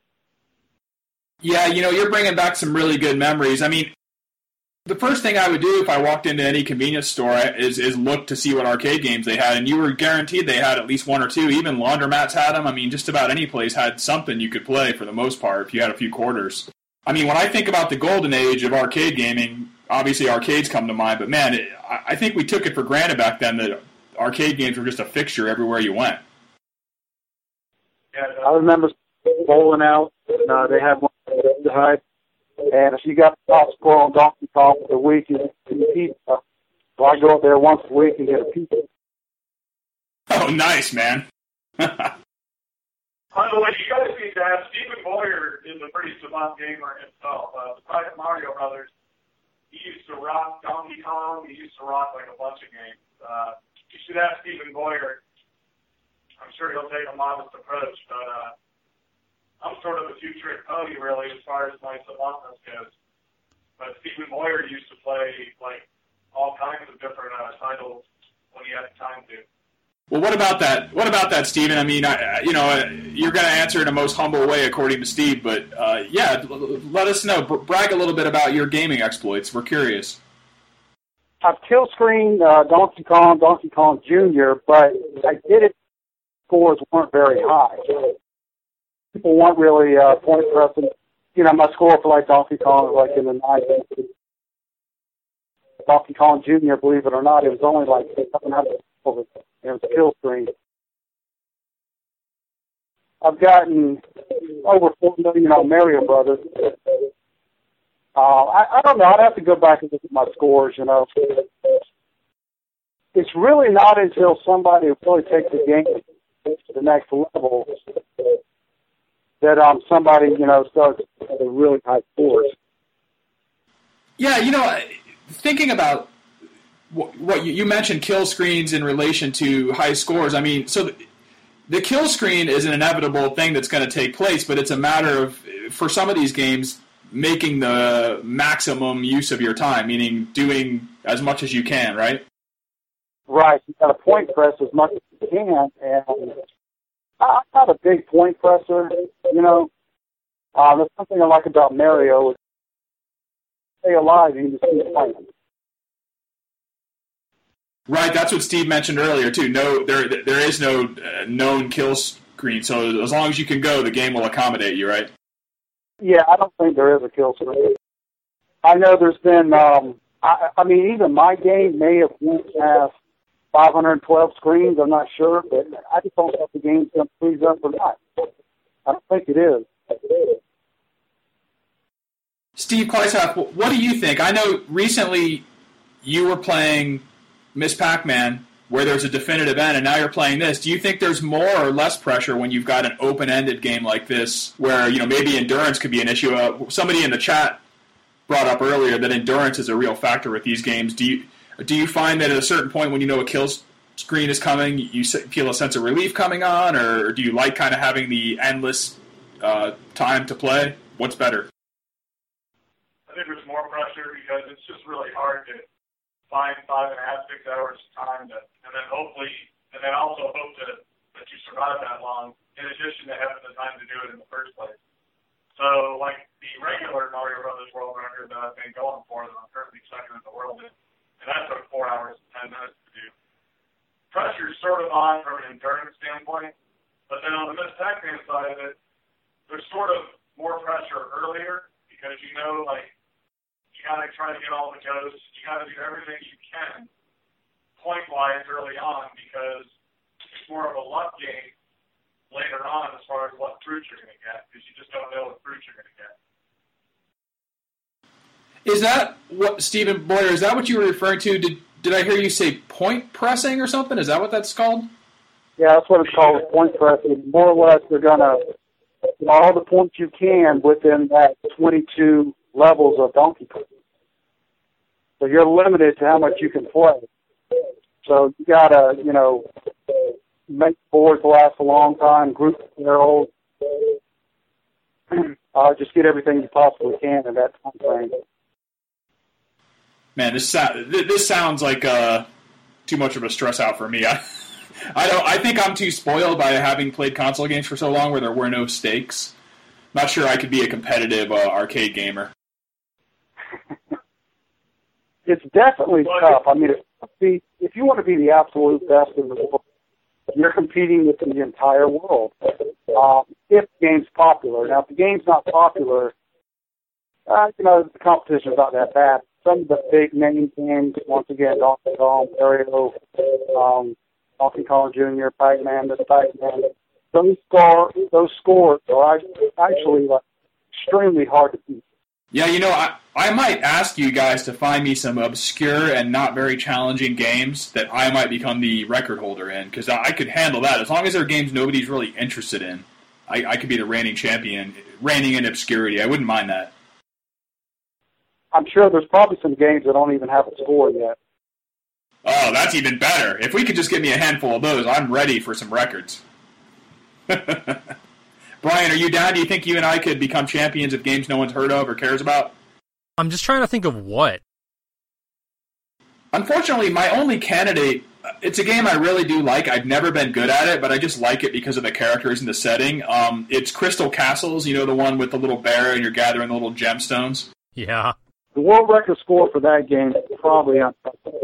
Yeah, you know, you're bringing back some really good memories. I mean, the first thing I would do if I walked into any convenience store is is look to see what arcade games they had, and you were guaranteed they had at least one or two. Even laundromats had them. I mean, just about any place had something you could play for the most part if you had a few quarters. I mean, when I think about the golden age of arcade gaming, obviously arcades come to mind, but man, it, I think we took it for granted back then that arcade games were just a fixture everywhere you went. Yeah, I remember bowling out, and uh, they had one to hide. And if you got the top score on Donkey Kong for the week, you get a pizza. So I go up there once a week and get a pizza. Oh, nice, man. By the way, you guys need to have Stephen Boyer is a pretty savant gamer himself. Uh, the Private Mario Brothers, he used to rock Donkey Kong. He used to rock like a bunch of games. Uh, you should ask Stephen Boyer. I'm sure he'll take a modest approach, but uh, I'm sort of a two-trick pony, really, as far as my savantness goes. But Stephen Boyer used to play, like, all kinds of different uh, titles when he had time to. Well, what about that? What about that, Stephen? I mean, I, you know, you're going to answer in a most humble way, according to Steve. But uh, yeah, let us know. Brag a little bit about your gaming exploits. We're curious. I've kill screened uh, Donkey Kong, Donkey Kong Junior, but I did it. Scores weren't very high. People weren't really uh, point pressing. You know, my score for like Donkey Kong was like in the nineties. Donkey Kong Junior, believe it or not, it was only like seven hundred. It was a kill screen. I've gotten over four million on Mario Brothers. Uh, I, I don't know. I'd have to go back and look at my scores, you know. It's really not until somebody really takes the game to the next level that um somebody, you know, starts with really high scores. Yeah, you know, thinking about what you, you mentioned, kill screens in relation to high scores. I mean, so the, the kill screen is an inevitable thing that's going to take place, but it's a matter of, for some of these games, making the maximum use of your time, meaning doing as much as you can, right? Right. You got to point press as much as you can, and I'm not a big point presser, you know. Uh, there's something I like about Mario. Stay alive, you just keep playing. Right, that's what Steve mentioned earlier too. No, there there is no uh, known kill screen, so as long as you can go, the game will accommodate you, right? Yeah, I don't think there is a kill screen. I know there's been um, I, I mean, even my game may have went past five hundred twelve screens. I'm not sure, but I just don't know if the game's going to freeze up or not. I don't think it is. Steve Kleishoff, what do you think? I know recently you were playing Miss Pac-Man, where there's a definitive end, and now you're playing this. Do you think there's more or less pressure when you've got an open-ended game like this, where you know maybe endurance could be an issue? Uh, somebody in the chat brought up earlier that endurance is a real factor with these games. Do you do you find that at a certain point when you know a kill screen is coming, you feel a sense of relief coming on, or do you like kind of having the endless uh, time to play? What's better? I think there's more pressure because it's just really hard to find five and a half, six hours time to, and then hopefully, and then also hope to, that you survive that long, in addition to having the time to do it in the first place. So, like the regular Mario Brothers world record that I've been going for, that I'm currently second in the world in, and that took four hours and ten minutes to do. Pressure's sort of on from an endurance standpoint, but then on the Miss Pac-Man side of it, there's sort of more pressure earlier because you know, like, you got to try to get all the ghosts. You got to do everything you can point-wise early on because it's more of a luck game later on as far as what fruit you're going to get because you just don't know what fruit you're going to get. Is that what, Stephen Boyer, is that what you were referring to? Did did I hear you say point pressing or something? Is that what that's called? Yeah, that's what it's called, point pressing. More or less, they're going to all the points you can within that twenty-two levels of Donkey Kong. So you're limited to how much you can play. So you gotta, you know, make boards last a long time, group barrels, uh, just get everything you possibly can in that time frame. Man, this this sounds like uh, too much of a stress out for me. I, I don't. I think I'm too spoiled by having played console games for so long, where there were no stakes. Not sure I could be a competitive uh, arcade gamer. It's definitely tough. I mean, if, if you want to be the absolute best in the world, you're competing with the entire world. Um, if the game's popular. Now, if the game's not popular, uh, you know, the competition's not that bad. Some of the big name games, once again, Donkey Kong, Mario, um, Donkey Kong Junior, Pac-Man, Miss Pac-Man, those, score, those scores are actually like, extremely hard to beat. Yeah, you know, I, I might ask you guys to find me some obscure and not very challenging games that I might become the record holder in, because I, I could handle that. As long as they're games nobody's really interested in, I, I could be the reigning champion, reigning in obscurity. I wouldn't mind that. I'm sure there's probably some games that don't even have a score yet. Oh, that's even better. If we could just give me a handful of those, I'm ready for some records. Brian, are you down? Do you think you and I could become champions of games no one's heard of or cares about? I'm just trying to think of what. Unfortunately, my only candidate, it's a game I really do like. I've never been good at it, but I just like it because of the characters and the setting. Um, it's Crystal Castles, you know, the one with the little bear and you're gathering the little gemstones. Yeah. The world record score for that game is probably on.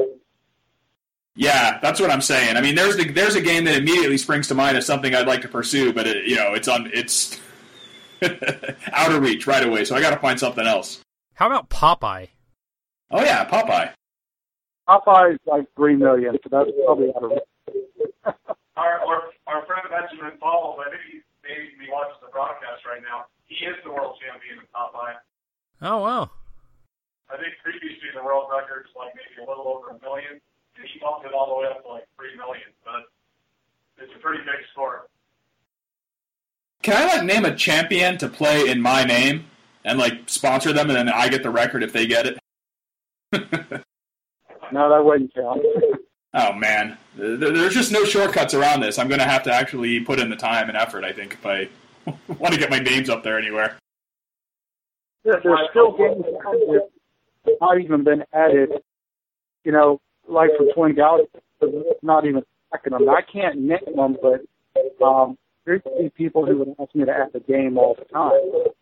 Yeah, that's what I'm saying. I mean, there's the, there's a game that immediately springs to mind as something I'd like to pursue, but it, you know, it's on it's out of reach right away. So I got to find something else. How about Popeye? Oh yeah, Popeye. Popeye's like three million, so that's probably out of reach. our, our our friend Benjamin Falls, I think he maybe watches the broadcast right now. He is the world champion in Popeye. Oh wow. I think previously the world record's like maybe a little over a million. And he bumped it all the way up to like three million, but it's a pretty big score. Can I like name a champion to play in my name and like sponsor them, and then I get the record if they get it? No, that wouldn't count. Oh man, there's just no shortcuts around this. I'm going to have to actually put in the time and effort, I think, if I want to get my names up there anywhere. There, there's still games that have not even been added. You know. Like from Twin Galaxies, not even tracking them. I can't name them, but um, there's people who would ask me to add the game all the time.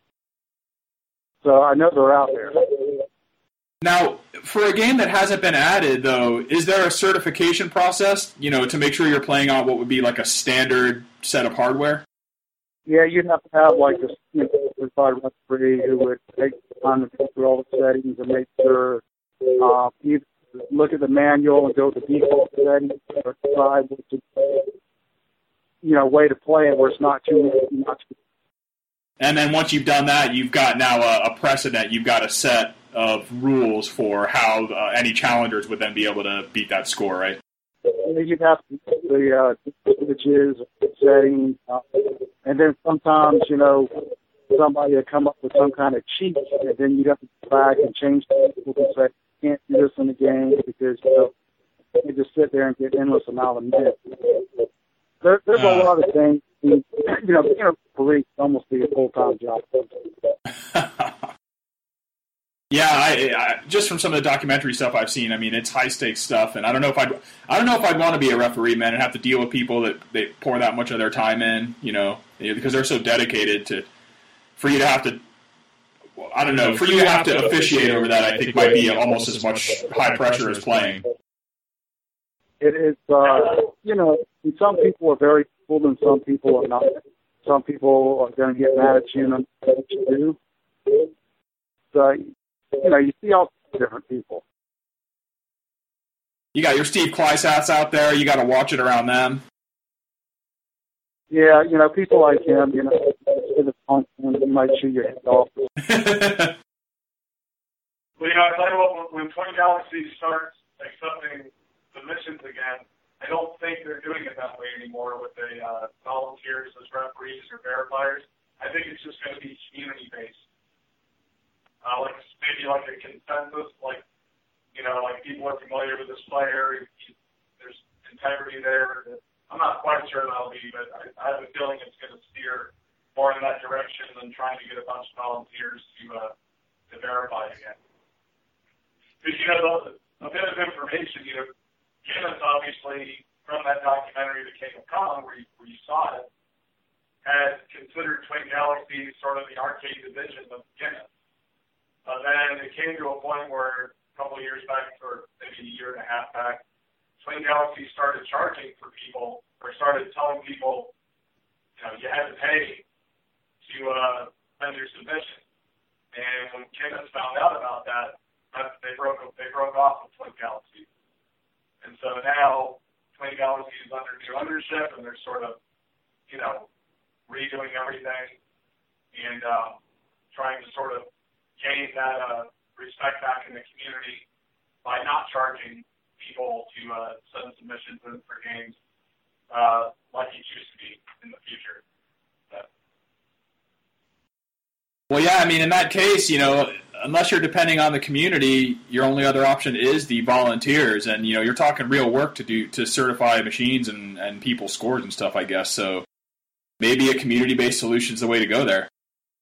So I know they're out there. Now, for a game that hasn't been added, though, is there a certification process, you know, to make sure you're playing on what would be like a standard set of hardware? Yeah, you'd have to have like a you know, certified referee who would take the time to go through all the settings and make sure Uh, you look at the manual and go to the default setting or decide which is, you know, way to play it where it's not too not too. And then once you've done that, you've got now a, a precedent. You've got a set of rules for how uh, any challengers would then be able to beat that score, right? You'd have to the uh, images, settings, uh, and then sometimes, you know, somebody would come up with some kind of cheat, and then you'd have to go back and change the rules and say, you can't do this in the game because, you know, you just sit there and get endless amount of minutes. There, there's uh, a lot of things. You know, being a referee can almost be a full-time job. Yeah, I, I, just from some of the documentary stuff I've seen, I mean, it's high-stakes stuff, and I don't know if I'd, I don't know if I'd want to be a referee, man, and have to deal with people that they pour that much of their time in, you know, because they're so dedicated to. For you to have to, I don't know, for you to have to officiate over that, I think might be almost as much high pressure as playing. It is, uh, you know, some people are very cool and some people are not. Some people are going to get mad at you and what you do. So, you know, you see all different people. You got your Steve Kleisats out there. You got to watch it around them. Yeah, you know, people like him, you know, you might shoot your head off. Well, you know, I tell you what, when Twin Galaxies starts accepting submissions again, I don't think they're doing it that way anymore with the uh, volunteers as referees or verifiers. I think it's just going to be community-based. Uh, like maybe like a consensus, like, you know, like people are familiar with this player, there's integrity there. I'm not quite sure that'll be, but I, I have a feeling it's going to steer more in that direction than trying to get a bunch of volunteers to uh, to verify again. Because, you know, a bit of information, you know, Guinness, obviously, from that documentary, The King of Kong, where you, where you saw it, had considered Twin Galaxies sort of the arcade division of Guinness. But then it came to a point where a couple of years back, or maybe a year and a half back, Twin Galaxies started charging for people, or started telling people, you know, you had to pay to uh, send your submission. And when Guinness found out about that, they broke they broke off with Twin Galaxies. And so now Twin Galaxies is under new ownership, and they're sort of, you know, redoing everything and um, trying to sort of gain that uh, respect back in the community by not charging people to uh, send submissions in for games uh, like it used to be in the future. But. Well, yeah, I mean, in that case, you know, unless you're depending on the community, your only other option is the volunteers, and you know, you're talking real work to do to certify machines and, and people's scores and stuff, I guess. So maybe a community-based solution is the way to go there.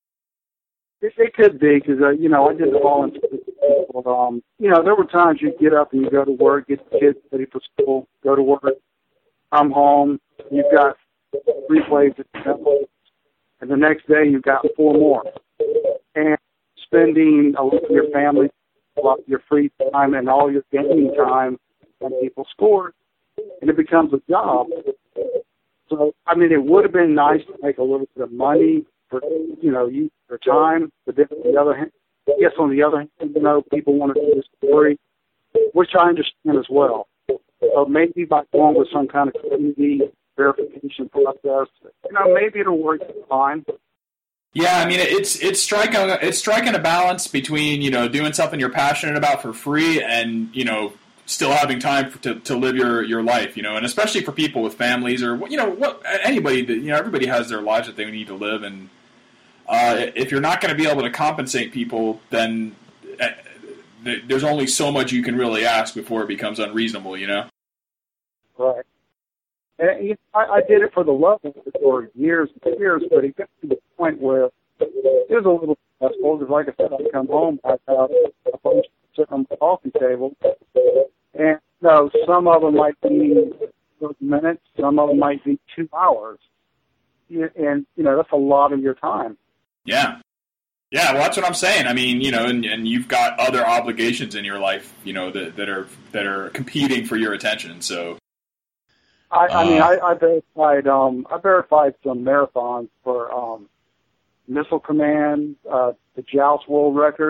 It, it could be because uh, you know I did the volunteer. Um, you know, there were times you get up and you go to work, get the kids ready for school, go to work, come home, you've got three plays at the and the next day you've got four more. And spending a lot of your family, a lot of your free time and all your gaming time on people's scores, and it becomes a job. So, I mean, it would have been nice to make a little bit of money for, you know, you for time, but then on the other hand, I guess on the other hand, you know, people want to do this story, which I understand as well. So maybe by going with some kind of community verification process, you know, maybe it'll work fine. Yeah, I mean, it's it's striking it's striking a balance between, you know, doing something you're passionate about for free and, you know, still having time for, to to live your, your life, you know, and especially for people with families or, you know, what anybody that, you know, everybody has their lives that they need to live, and uh, if you're not going to be able to compensate people, then uh, th- there's only so much you can really ask before it becomes unreasonable, you know. Right. And you know, I, I did it for the love of it for years and years, but it got to the point where it was a little stressful because, like I said, I'd come home, I'd have a bunch sitting on the coffee table, and you know, some of them might be thirty minutes, some of them might be two hours, and you know that's a lot of your time. Yeah. Yeah, well, that's what I'm saying. I mean, you know, and, and you've got other obligations in your life, you know, that, that are that are competing for your attention. So, I, I uh, mean, I, I verified um, I verified some marathons for um, Missile Command, uh, the Joust World Record,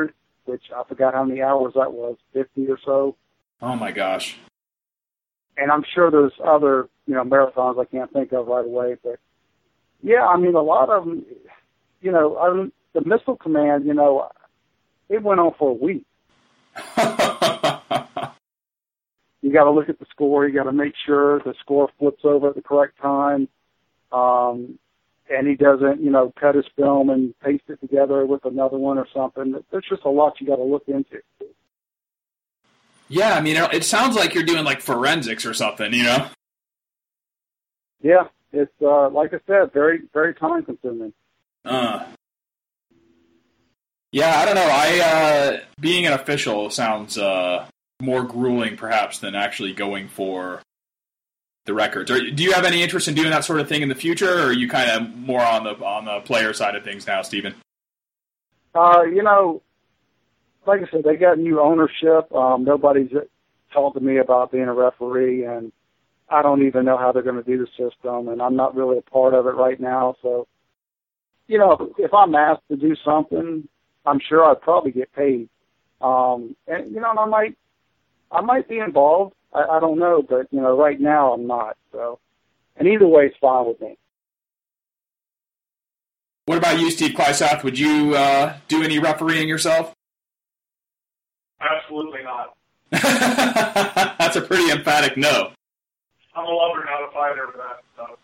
which I forgot how many hours that was, fifty or so. Oh my gosh. And I'm sure there's other, you know, marathons I can't think of right away. But, yeah, I mean, a lot of them, you know, I, the Missile Command, you know, it went on for a week. You got to look at the score. You got to make sure the score flips over at the correct time. Um, and he doesn't, you know, cut his film and paste it together with another one or something. There's just a lot you got to look into. Yeah, I mean, it sounds like you're doing like forensics or something, you know? Yeah, it's, uh, like I said, very, very time consuming. Uh, yeah, I don't know. I, uh, being an official sounds, uh, more grueling perhaps than actually going for the records. Or do you have any interest in doing that sort of thing in the future, or are you kind of more on the, on the player side of things now, Stephen? Uh, you know, like I said, they got new ownership. Um, nobody's talked to me about being a referee, and I don't even know how they're going to do the system, and I'm not really a part of it right now. So, you know, if I'm asked to do something, I'm sure I'd probably get paid. Um, and, you know, and I might, I might be involved. I, I don't know, but, you know, right now I'm not. So, and either way, it's fine with me. What about you, Steve Klysath? Would you uh, do any refereeing yourself? Absolutely not. That's a pretty emphatic no. I'm a lover, not a fighter for that stuff.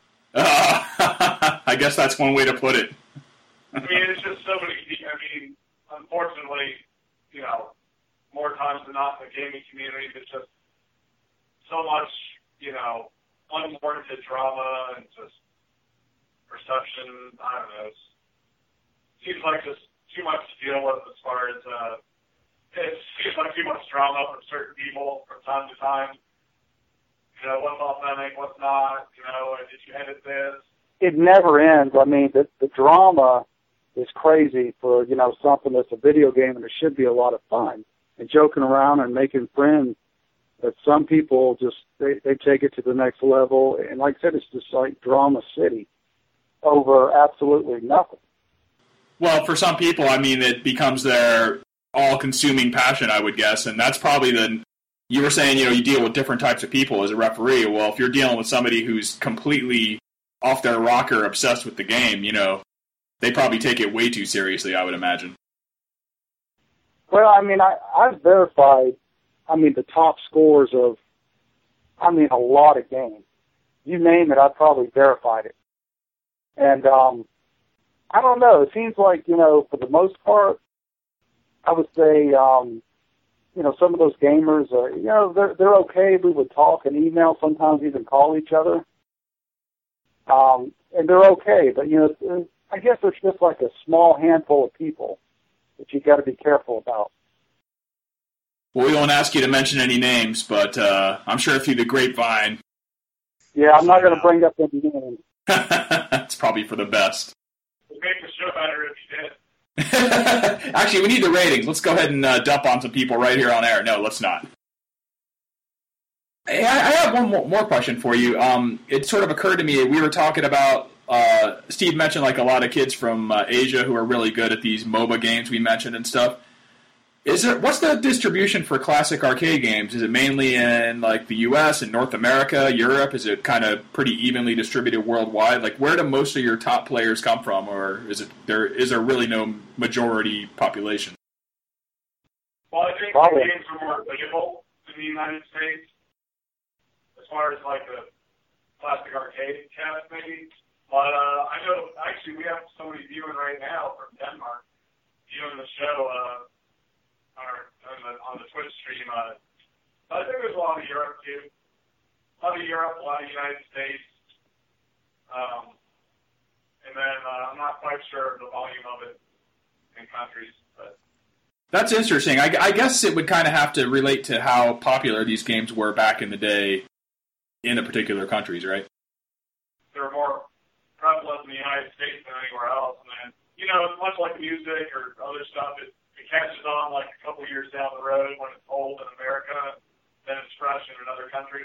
Uh, I guess that's one way to put it. I mean, it's just so many, I mean, unfortunately, you know, more times than not in the gaming community, there's just so much, you know, unwarranted drama and just perception. I don't know. It seems like just too much to deal with as far as, uh, it seems like too much drama from certain people from time to time. You know, what's authentic, what's not, you know, did you edit this? It never ends. I mean, the, the drama is crazy for, you know, something that's a video game, and it should be a lot of fun and joking around and making friends. But some people just, they, they take it to the next level. And like I said, it's just like drama city over absolutely nothing. Well, for some people, I mean, it becomes their all-consuming passion, I would guess, and that's probably the, you were saying, you know, you deal with different types of people as a referee. Well, if you're dealing with somebody who's completely off their rocker, obsessed with the game, you know, they probably take it way too seriously, I would imagine. Well, I mean, I, I've verified, I mean, the top scores of, I mean, a lot of games. You name it, I've probably verified it. And, um, I don't know, it seems like, you know, for the most part, I would say, um, you know, some of those gamers, are, you know, they're, they're okay. We would talk and email, sometimes even call each other. Um, and they're okay. But, you know, I guess it's just like a small handful of people that you got to be careful about. Well, we won't ask you to mention any names, but uh, I'm sure through the grapevine. Yeah, I'm not going to bring up any names. It's probably for the best. We'll make the show better if you did. Actually, we need the ratings. Let's go ahead and uh, dump on some people right here on air. No, let's not. Hey, I, I have one more, more question for you. Um, it sort of occurred to me, we were talking about, uh, Steve mentioned like a lot of kids from uh, Asia who are really good at these MOBA games we mentioned and stuff. Is there, what's the distribution for classic arcade games? Is it mainly in like the U S and North America, Europe? Is it kind of pretty evenly distributed worldwide? Like, where do most of your top players come from, or is it there? Is there really no majority population? Well, I think Probably. the games are more available in the United States as far as like a classic arcade cabinet, maybe. But uh, I know actually we have somebody viewing right now from Denmark viewing the show. Uh, Or on the, on the Twitch stream. Uh, I think there's a lot of Europe too. A lot of Europe, a lot of United States. Um, and then uh, I'm not quite sure of the volume of it in countries. But That's interesting. I, I guess it would kind of have to relate to how popular these games were back in the day in the particular countries, right? they're more prevalent in the United States than anywhere else. And then, you know, it's much like music or other stuff. It, it catches on like a couple years down the road when it's old in America, then it's fresh in another country.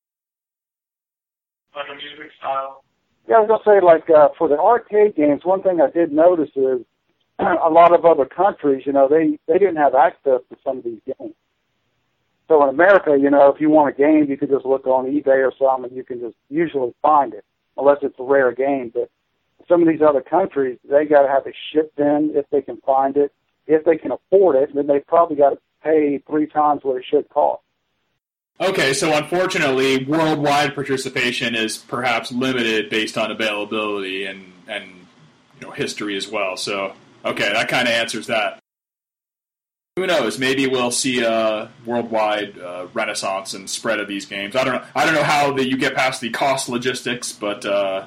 Like a music style. Yeah, I was going to say, like, uh, for the arcade games, one thing I did notice is a lot of other countries, you know, they, they didn't have access to some of these games. So in America, you know, if you want a game, you can just look on eBay or something, and you can just usually find it, unless it's a rare game. But some of these other countries, they got to have it shipped in if they can find it. If they can afford it, then they probably got to pay three times what it should cost. Okay, so unfortunately, worldwide participation is perhaps limited based on availability and, and you know, history as well. So, okay, that kind of answers that. Who knows? Maybe we'll see a worldwide uh, renaissance and spread of these games. I don't know. I don't know how the, you get past the cost logistics, but uh,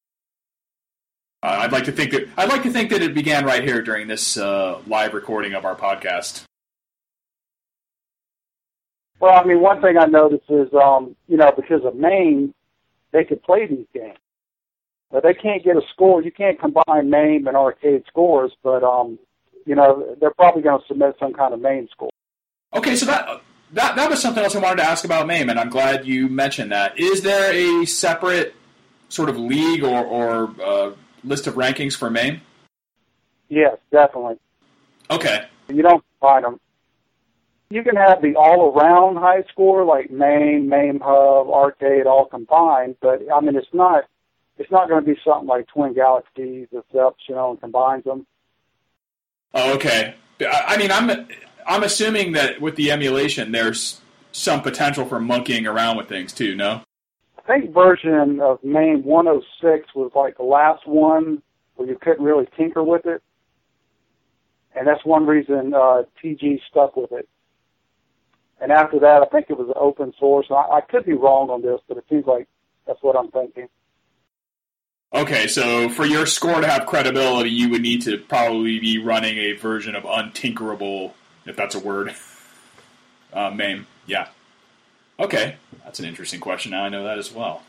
I'd like to think that I'd like to think that it began right here during this uh, live recording of our podcast. Well, I mean, one thing I noticed is, um, you know, because of MAME, they could play these games. But they can't get a score. You can't combine MAME and arcade scores, but, um, you know, they're probably going to submit some kind of MAME score. Okay, so that, that that was something else I wanted to ask about MAME, and I'm glad you mentioned that. Is there a separate sort of league or, or uh, list of rankings for MAME? Yes, definitely. Okay. You don't find them. You can have the all-around high score, like MAME, MAME Hub, Arcade, all combined, but, I mean, it's not it's not going to be something like Twin Galaxies that ups, you know, and combines them. Oh, okay. I mean, I'm I'm assuming that with the emulation, there's some potential for monkeying around with things, too, no? I think version of MAME one oh six was like the last one where you couldn't really tinker with it, and that's one reason uh, T G stuck with it. And after that, I think it was open source. I, I could be wrong on this, but it seems like that's what I'm thinking. Okay, so for your score to have credibility, you would need to probably be running a version of untinkerable, if that's a word, uh, MAME. Yeah. Okay, that's an interesting question. Now I know that as well.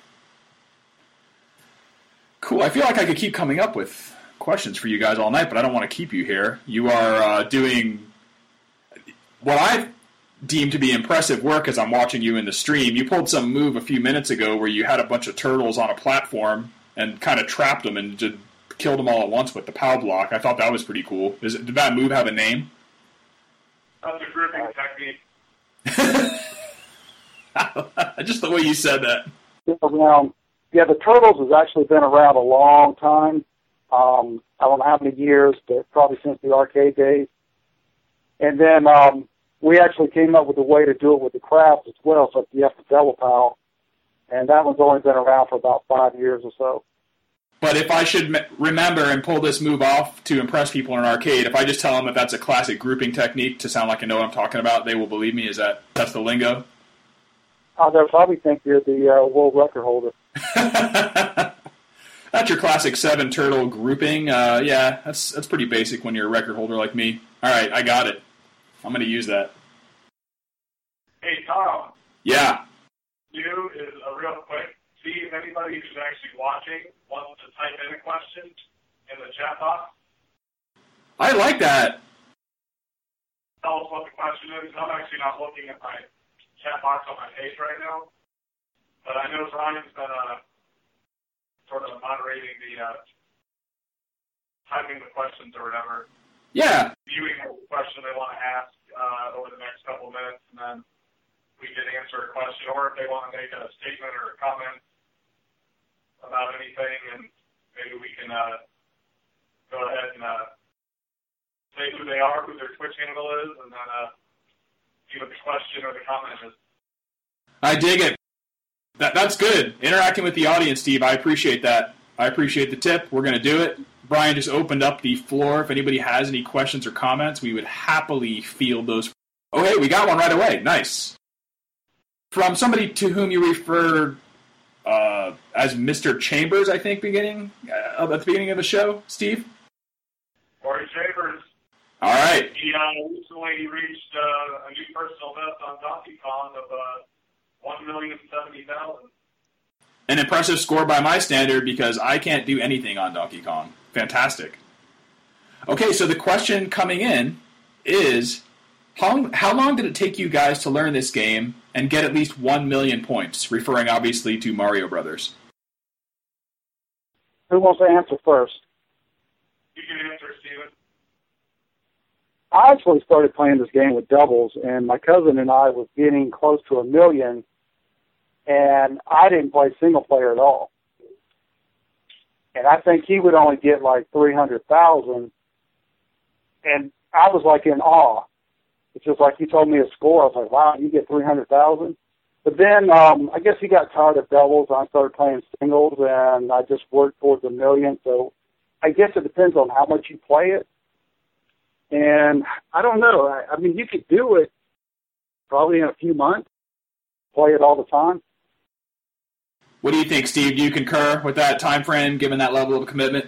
Cool. I feel like I could keep coming up with questions for you guys all night, but I don't want to keep you here. You are uh, doing what I deemed to be impressive work as I'm watching you in the stream. You pulled some move a few minutes ago where you had a bunch of turtles on a platform and kind of trapped them and just killed them all at once with the POW block. I thought that was pretty cool. Is it, did that move have a name? That's a grouping technique. Just the way you said that. Around, yeah, the Turtles has actually been around a long time. Um, I don't know how many years, but probably since the arcade days. And then um, we actually came up with a way to do it with the crafts as well, so you have to double POW. And that one's only been around for about five years or so. But if I should me- remember and pull this move off to impress people in an arcade, if I just tell them that that's a classic grouping technique to sound like I know what I'm talking about, they will believe me. Is that that's the lingo? Uh, they'll probably think you're the uh, world record holder. That's your classic seven turtle grouping. Uh, yeah, that's that's pretty basic when you're a record holder like me. All right, I got it. I'm going to use that. Hey, Tom. Yeah. You is a real quick. See if anybody who's actually watching wants to type in a question in the chat box. I like that. Tell us what the question is. I'm actually not looking at my chat box on my page right now, but I know Ryan's been uh, sort of moderating the uh, typing the questions or whatever. Yeah. Viewing the question they want to ask uh, over the next couple of minutes, and then we can answer a question, or if they want to make a statement or a comment about anything, and maybe we can uh, go ahead and uh, say who they are, who their Twitch handle is, and then uh, see what the question or the comment is. I dig it. That, that's good. Interacting with the audience, Steve, I appreciate that. I appreciate the tip. We're going to do it. Brian just opened up the floor. If anybody has any questions or comments, we would happily field those. Oh, hey, we got one right away. Nice. From somebody to whom you referred uh, as Mister Chambers, I think, beginning uh, at the beginning of the show, Steve? Corey Chambers. All right. He uh, recently reached uh, a new personal best on Donkey Kong of uh, one million seventy thousand. An impressive score by my standard because I can't do anything on Donkey Kong. Fantastic. Okay, so the question coming in is, how, how long did it take you guys to learn this game and get at least one million points, referring obviously to Mario Brothers? Who wants to answer first? You can answer, Steven. I actually started playing this game with doubles, and my cousin and I was getting close to a million, and I didn't play single player at all. And I think he would only get like three hundred thousand, and I was like in awe. It's just like he told me a score. I was like, wow, you get three hundred thousand? But then um, I guess he got tired of doubles, and I started playing singles, and I just worked towards a million. So I guess it depends on how much you play it. And I don't know. I, I mean, you could do it probably in a few months, play it all the time. What do you think, Steve? Do you concur with that time frame, given that level of commitment?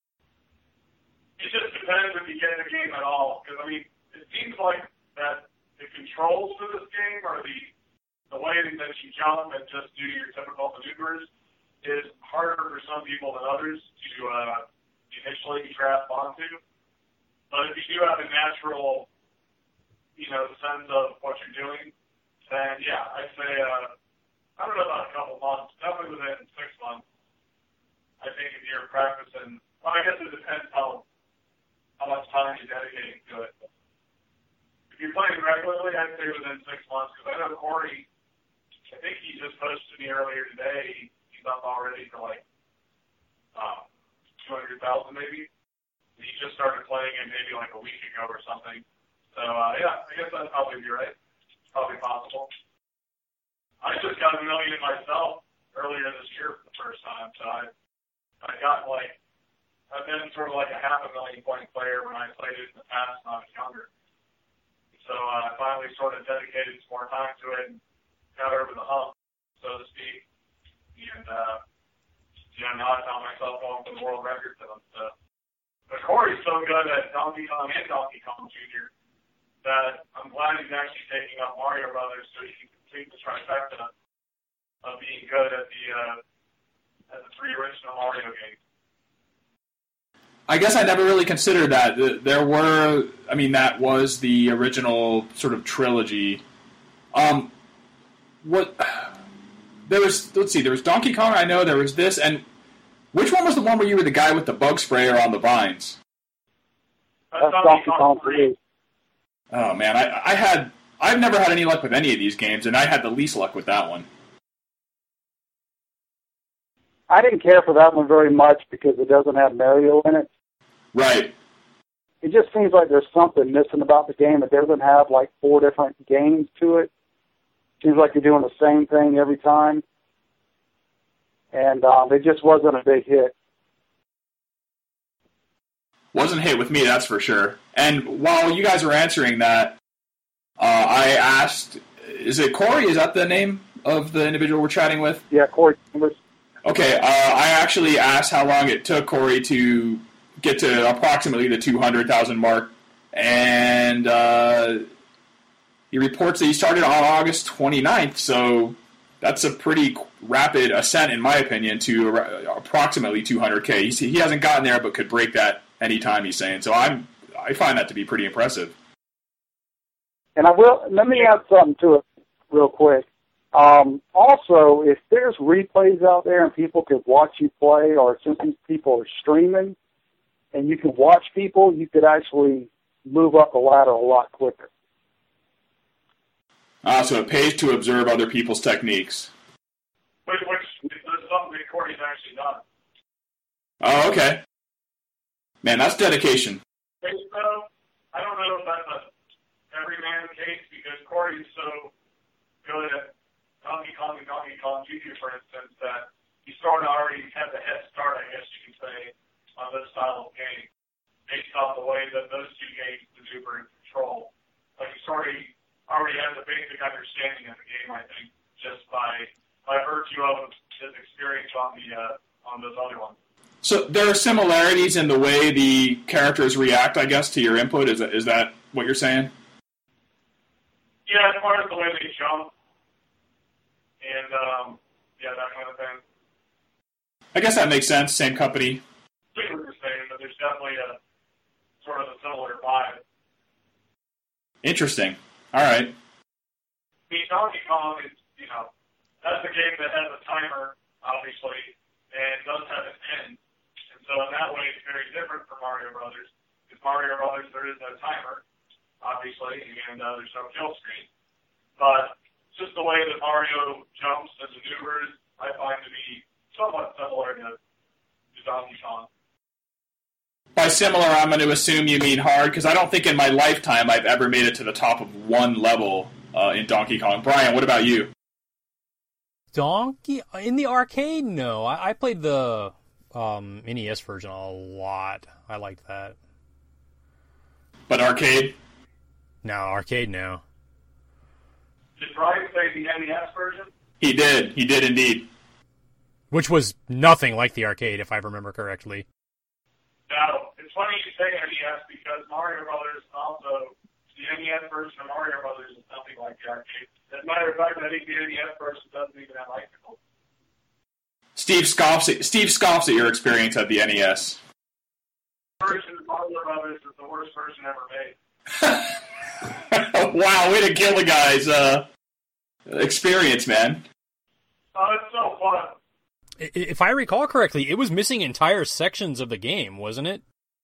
It just depends if you get in the game at all. Because, I mean, it seems like that the controls for this game or the the way that you jump and just do your typical maneuvers is harder for some people than others to uh, initially grasp onto. But if you do have a natural, you know, sense of what you're doing, then, yeah, I'd say, uh, I don't know about a couple months, definitely within six months. I think if you're practicing, well, I guess it depends how, how much time you're dedicating to it. If you're playing regularly, I'd say within six months, because I know Corey, I think he just posted me earlier today, he's up already for like um, two hundred thousand maybe. He just started playing it maybe like a week ago or something. So, uh, yeah, I guess that'd probably be right. It's probably possible. I just got a million myself earlier this year for the first time. So I I got like, I've been sort of like a half a million point player when I played it in the past when I was younger. So uh, I finally sort of dedicated some more time to it and got over the hump, so to speak. And, uh, you know, now I found myself going for the world record for them. So. But Corey's so good at Donkey Kong and Donkey Kong Junior that I'm glad he's actually taking up Mario Brothers so he can complete the trifecta of being good at the uh, at the three original Mario games. I guess I never really considered that. There were, I mean, that was the original sort of trilogy. Um, what, there was, let's see, there was Donkey Kong, I know, there was this, and which one was the one where you were the guy with the bug sprayer on the vines? That's Donkey Kong three. Oh, man, I, I had, I've never had any luck with any of these games, and I had the least luck with that one. I didn't care for that one very much because it doesn't have Mario in it. Right. It just seems like there's something missing about the game. It doesn't have like four different games to it. Seems like you're doing the same thing every time. And um, it just wasn't a big hit. Wasn't a hit with me, that's for sure. And while you guys were answering that, uh, I asked, is it Corey? Is that the name of the individual we're chatting with? Yeah, Corey Chambers. Okay, uh, I actually asked how long it took Corey to get to approximately the two hundred thousand mark, and uh, he reports that he started on August twenty-ninth, so that's a pretty rapid ascent, in my opinion, to approximately two hundred K. He's, he hasn't gotten there, but could break that anytime, he's saying. So I'm, I find that to be pretty impressive. And I will, let me add something to it real quick. Um, also, if there's replays out there and people could watch you play, or since these people are streaming and you can watch people, you could actually move up the ladder a lot quicker. Ah, so it pays to observe other people's techniques. Which, which is something that Corey's actually done. Oh, okay. Man, that's dedication. So, I don't know if that's a everyman case because Corey's so good at Donkey Kong and Donkey Kong Junior, for instance, that he sort of already had the head start, I guess you could say, on this style of game, based on the way that those two games maneuver and control. Like he sort of already has a basic understanding of the game, I think, just by by virtue of his experience on the uh, on those other ones. So there are similarities in the way the characters react, I guess, to your input. Is that, is that what you're saying? Yeah, as far as the way they jump. And, um, yeah, that kind of thing. I guess that makes sense. Same company. I see what you're saying, but there's definitely a sort of a similar vibe. Interesting. All right. I mean, Donkey Kong is, you know, that's a game that has a timer, obviously, and does have an end. And so in that way, it's very different from Mario Brothers. Because Mario Brothers, there is no timer. obviously, and uh, there's no kill screen. But just the way that Mario jumps and maneuvers, I find to be somewhat similar to, to Donkey Kong. By similar, I'm going to assume you mean hard, because I don't think in my lifetime I've ever made it to the top of one level uh, in Donkey Kong. Brian, what about you? Donkey in the arcade? No, I, I played the um, N E S version a lot. I liked that. But arcade? No, arcade, no. Did Brian say the N E S version? He did. He did indeed. Which was nothing like the arcade, if I remember correctly. No, it's funny you say N E S because Mario Brothers also, the N E S version of Mario Brothers is nothing like the arcade. As a matter of fact, I think the N E S version doesn't even have icicles. Steve scoffs at, Steve scoffs at your experience at the N E S. The version of Mario Brothers is the worst version ever made. Wow, way to kill the guy's uh, experience, man. Oh, it's so fun. If I recall correctly, it was missing entire sections of the game, wasn't it?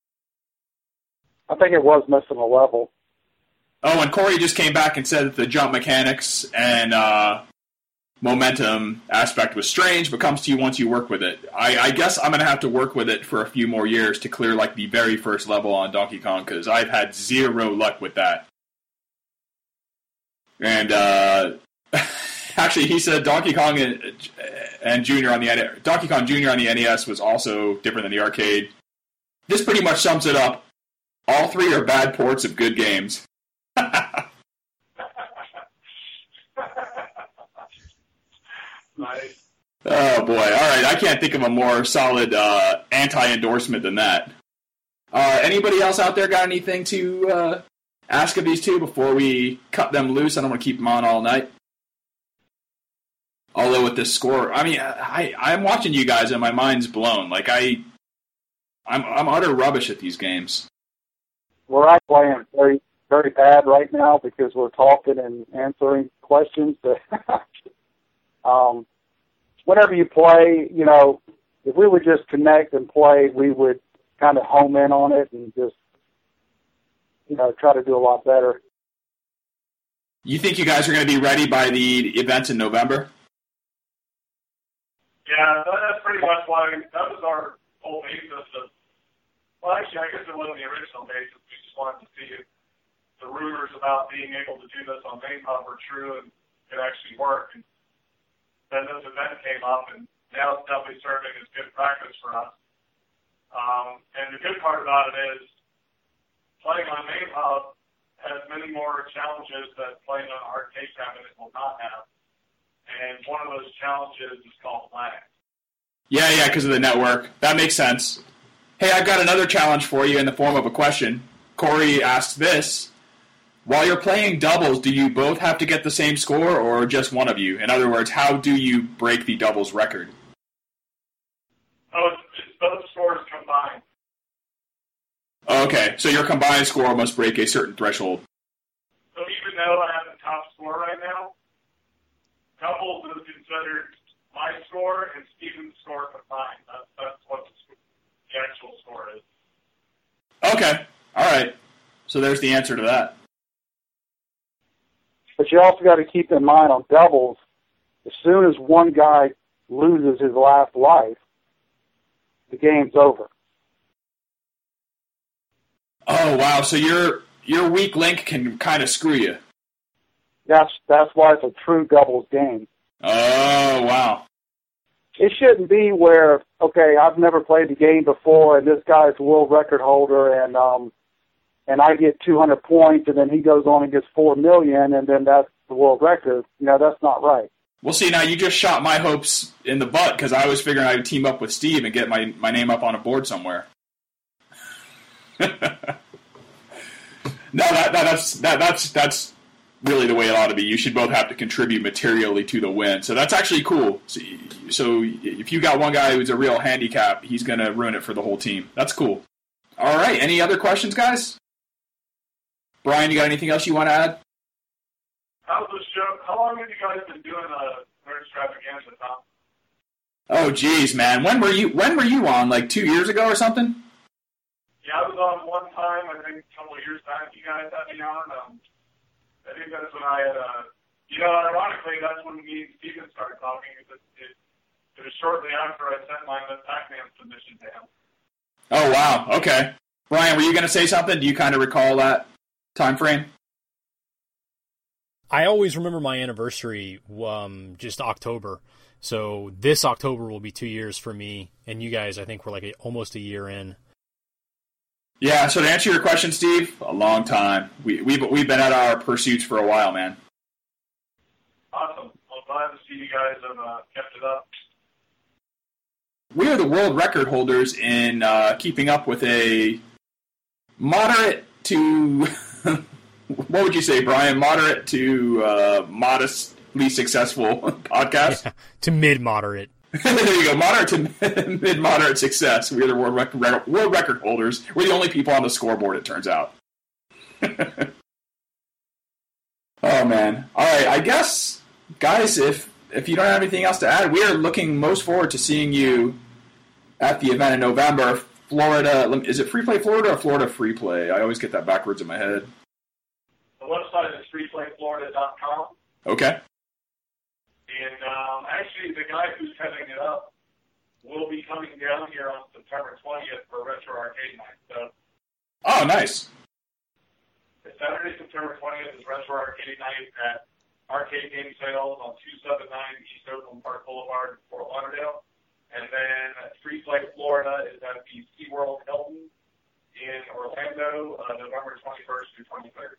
I think it was missing a level. Oh, and Corey just came back and said that the jump mechanics and uh, momentum aspect was strange, but comes to you once you work with it. I, I guess I'm going to have to work with it for a few more years to clear like the very first level on Donkey Kong, because I've had zero luck with that. And uh, actually, he said Donkey Kong and, and Junior on the Donkey Kong Junior on the N E S was also different than the arcade. This pretty much sums it up. All three are bad ports of good games. Nice. Oh boy! All right, I can't think of a more solid uh, anti-endorsement than that. Uh, anybody else out there got anything to uh, ask of these two before we cut them loose? I don't want to keep them on all night. Although with this score, I mean, I I'm watching you guys and my mind's blown. Like I, I'm I'm utter rubbish at these games. We're actually playing very very bad right now because we're talking and answering questions. That um, whenever you play, you know, if we would just connect and play, we would kind of home in on it and just, you know, try to do a lot better. You think you guys are going to be ready by the events in November? Yeah, that's pretty much why that was our whole basis of, well, actually, I guess it wasn't the original basis. We just wanted to see if the rumors about being able to do this on Main Hub were true and could actually work. And then this event came up, and now it's definitely serving as good practice for us. Um, and the good part about it is playing on Main Hub has many more challenges that playing on arcade cabinet will not have. And one of those challenges is called lag. Yeah, yeah, because of the network. That makes sense. Hey, I've got another challenge for you in the form of a question. Corey asked this. While you're playing doubles, do you both have to get the same score or just one of you? In other words, how do you break the doubles record? Oh, it's, it's both scores combined. Okay, so your combined score must break a certain threshold. So even though I have the top score right now, doubles is considered my score and Steven's score combined. That's, that's what the, the actual score is. Okay, all right. So there's the answer to that. But you also got to keep in mind on doubles, as soon as one guy loses his last life, the game's over. Oh, wow. So your your weak link can kind of screw you. That's that's why it's a true doubles game. Oh, wow. It shouldn't be where, okay, I've never played the game before, and this guy's the world record holder, and um, and I get two hundred points, and then he goes on and gets four million, and then that's the world record. You know, that's not right. Well, see, now you just shot my hopes in the butt because I was figuring I'd team up with Steve and get my, my name up on a board somewhere. no, that, that that's that that's that's really the way it ought to be. You should both have to contribute materially to the win. So that's actually cool. So, so if you got one guy who's a real handicap, he's going to ruin it for the whole team. That's cool. All right. Any other questions, guys? Brian, you got anything else you want to add? How's the show? How long have you guys been doing uh, Nerd Extravaganza, Tom? Oh, geez, man. When were you? When were you on? Like two years ago or something? Yeah, I was on one time, I think a couple of years back you guys had me on. Um, I think that's when I had, uh, you know, ironically, that's when me and Steven started talking. It, it, it was shortly after I sent my Miss Pac-Man submission to him. Oh, wow. Okay. Brian, were you going to say something? Do you kind of recall that time frame? I always remember my anniversary, um, just October. So this October will be two years for me, and you guys, I think, were like a, almost a year in. Yeah, so to answer your question, Steve, a long time. We, we've, we've been at our pursuits for a while, man. Awesome. Well, glad to see you guys have uh, kept it up. We are the world record holders in uh, keeping up with a moderate to, what would you say, Brian? Moderate to uh, modestly successful podcast? Yeah, to mid-moderate. There you go, moderate to mid-moderate success. We're the world record, world record holders. We're the only people on the scoreboard, it turns out. Oh, man. All right, I guess, guys, if if you don't have anything else to add, we are looking most forward to seeing you at the event in November. Florida, is it Free Play Florida or Florida Free Play? I always get that backwards in my head. The website is free play florida dot com. Okay. And um, actually, the guy who's heading it up will be coming down here on September twentieth for Retro Arcade Night. So, oh, nice. Saturday, September twentieth is Retro Arcade Night at Arcade Game Sales on two seventy-nine East Oakland Park Boulevard in Fort Lauderdale. And then Free Play Florida is at the SeaWorld Hilton in Orlando, uh, November twenty-first through twenty-third.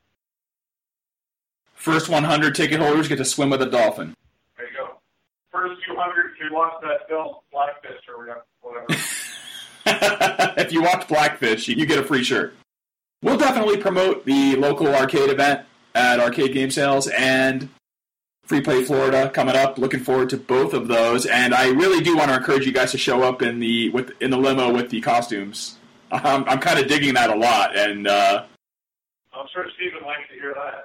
First one hundred ticket holders get to swim with a dolphin. There you go. First two hundred if you watch that film, Blackfish or whatever. If you watch Blackfish, you get a free shirt. We'll definitely promote the local arcade event at Arcade Game Sales and Free Play Florida coming up. Looking forward to both of those, and I really do want to encourage you guys to show up in the with in the limo with the costumes. I'm, I'm kind of digging that a lot, and uh, I'm sure Steven likes to hear that.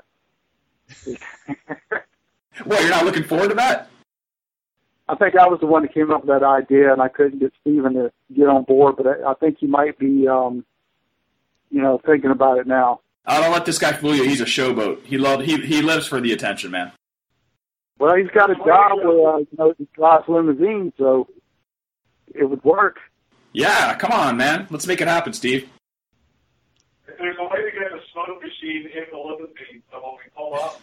Well, you're not looking forward to that? I think I was the one that came up with that idea, and I couldn't get Steven to get on board, but I, I think he might be, um, you know, thinking about it now. I don't let this guy fool you. He's a showboat. He loved, he he lives for the attention, man. Well, he's got a job where, uh, you know, he drives limousine, so it would work. Yeah, come on, man. Let's make it happen, Steve. If there's a way to get a smoke machine in the limousine, so when we pull up.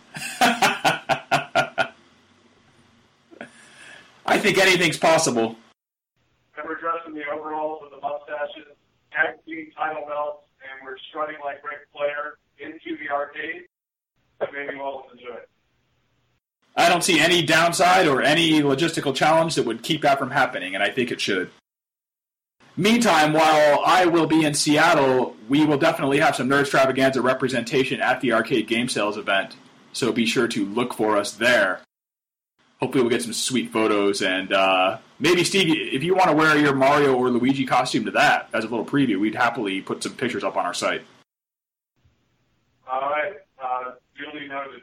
I think anything's possible. And we're dressed in the overalls with the mustaches, tag team title belts, and we're strutting like Ric Flair into the arcade. Maybe we'll enjoy it. I don't see any downside or any logistical challenge that would keep that from happening, and I think it should. Meantime, while I will be in Seattle, we will definitely have some Nerdstravaganza representation at the Arcade Game Sales event, so be sure to look for us there. Hopefully we'll get some sweet photos, and uh, maybe, Steve, if you want to wear your Mario or Luigi costume to that, as a little preview, we'd happily put some pictures up on our site. All right. Uh, duly noted.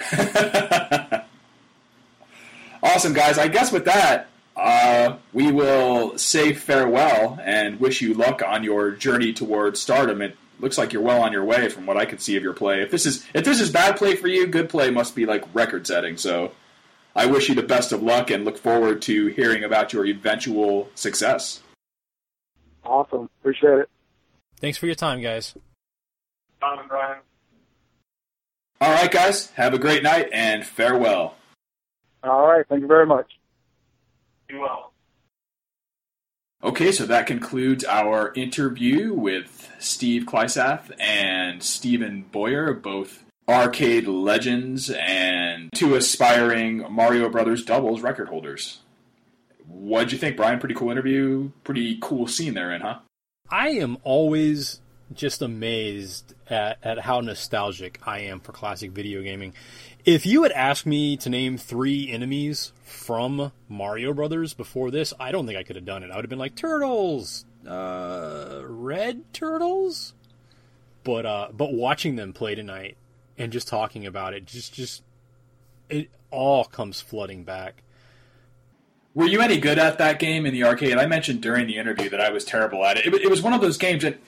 Awesome, guys. I guess with that, uh, we will say farewell and wish you luck on your journey towards stardom. It looks like you're well on your way from what I could see of your play. If this is if this is bad play for you, good play must be like record-setting. So I wish you the best of luck and look forward to hearing about your eventual success. Awesome. Appreciate it. Thanks for your time, guys. Tom and Brian. All right, guys. Have a great night and farewell. All right. Thank you very much. Be well. Okay, so that concludes our interview with Steve Kleisath and Stephen Boyer, both arcade legends and two aspiring Mario Brothers doubles record holders. What'd you think, Brian? Pretty cool interview. Pretty cool scene they're in, huh? I am always just amazed at, at how nostalgic I am for classic video gaming. If you had asked me to name three enemies from Mario Brothers before this, I don't think I could have done it. I would have been like, Turtles! Uh, Red Turtles? But, uh, but watching them play tonight and just talking about it, just, just, it all comes flooding back. Were you any good at that game in the arcade? I mentioned during the interview that I was terrible at it. It, it was one of those games that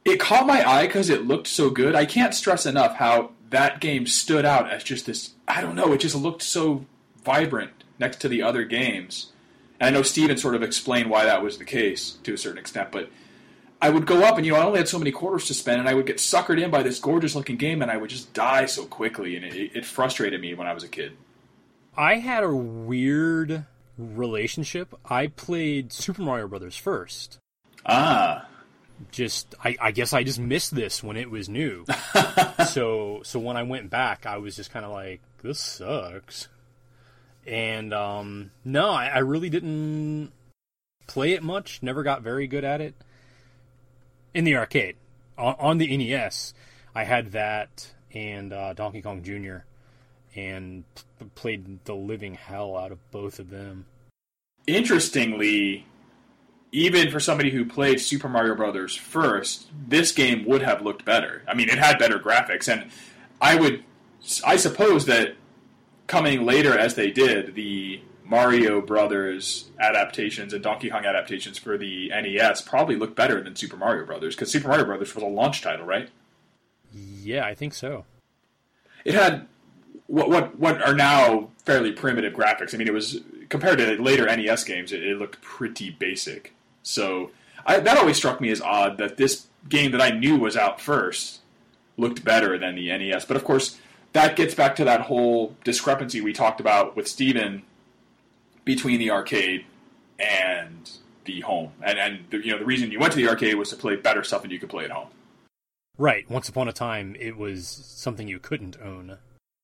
it caught my eye because it looked so good. I can't stress enough how that game stood out as just this, I don't know, it just looked so vibrant next to the other games. And I know Steven sort of explained why that was the case to a certain extent, but I would go up and, you know, I only had so many quarters to spend, and I would get suckered in by this gorgeous-looking game, and I would just die so quickly, and it, it frustrated me when I was a kid. I had a weird relationship. I played Super Mario Brothers first. Ah. Just, I, I guess I just missed this when it was new. so, so when I went back, I was just kind of like, this sucks. And, um, no, I, I really didn't play it much. Never got very good at it. In the arcade. On, on the N E S, I had that and uh, Donkey Kong Junior and p- played the living hell out of both of them. Interestingly, even for somebody who played Super Mario Brothers first, this game would have looked better. I mean, it had better graphics, and I would, I suppose that coming later as they did, the Mario Brothers adaptations and Donkey Kong adaptations for the N E S probably look better than Super Mario Brothers, because Super Mario Brothers was a launch title, right? Yeah, I think so. It had what what what are now fairly primitive graphics. I mean, it was, compared to later N E S games, it, it looked pretty basic. So I, that always struck me as odd that this game that I knew was out first looked better than the N E S. But of course, that gets back to that whole discrepancy we talked about with Steven between the arcade and the home. And, and the, you know, the reason you went to the arcade was to play better stuff than you could play at home. Right. Once upon a time, it was something you couldn't own.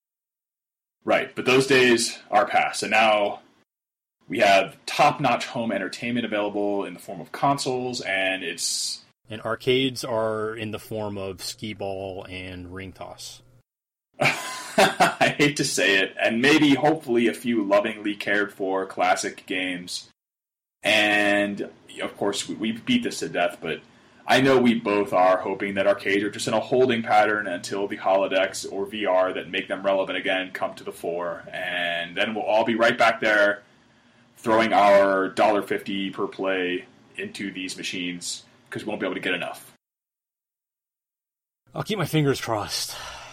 Right. But those days are past. And now we have top-notch home entertainment available in the form of consoles, and it's... And arcades are in the form of skee ball and ring toss. I hate to say it, and maybe, hopefully, a few lovingly cared-for classic games. And, of course, we, we beat this to death, but I know we both are hoping that arcades are just in a holding pattern until the holodecks or V R that make them relevant again come to the fore, and then we'll all be right back there throwing our one dollar fifty per play into these machines because we won't be able to get enough. I'll keep my fingers crossed.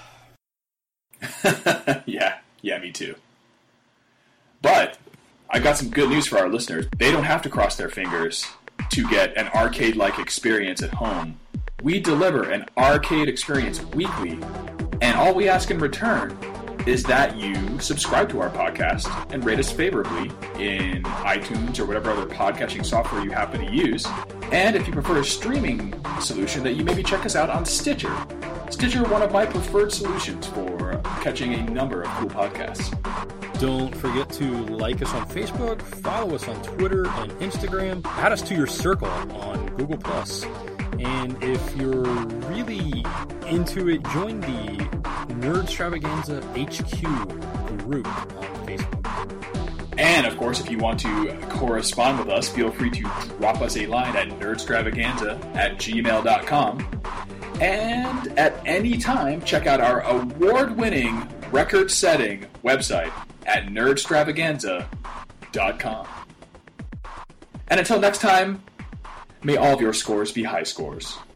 yeah, yeah, me too. But I got some good news for our listeners. They don't have to cross their fingers to get an arcade-like experience at home. We deliver an arcade experience weekly, and all we ask in return is that you subscribe to our podcast and rate us favorably in iTunes or whatever other podcasting software you happen to use. And if you prefer a streaming solution, that you maybe check us out on Stitcher. Stitcher, one of my preferred solutions for catching a number of cool podcasts. Don't forget to like us on Facebook, follow us on Twitter and Instagram, add us to your circle on Google Plus. And if you're really into it, join the Nerdstravaganza H Q group on Facebook. And, of course, if you want to correspond with us, feel free to drop us a line at nerdstravaganza at gmail dot com. And at any time, check out our award-winning, record-setting website at nerdstravaganza dot com. And until next time, may all of your scores be high scores.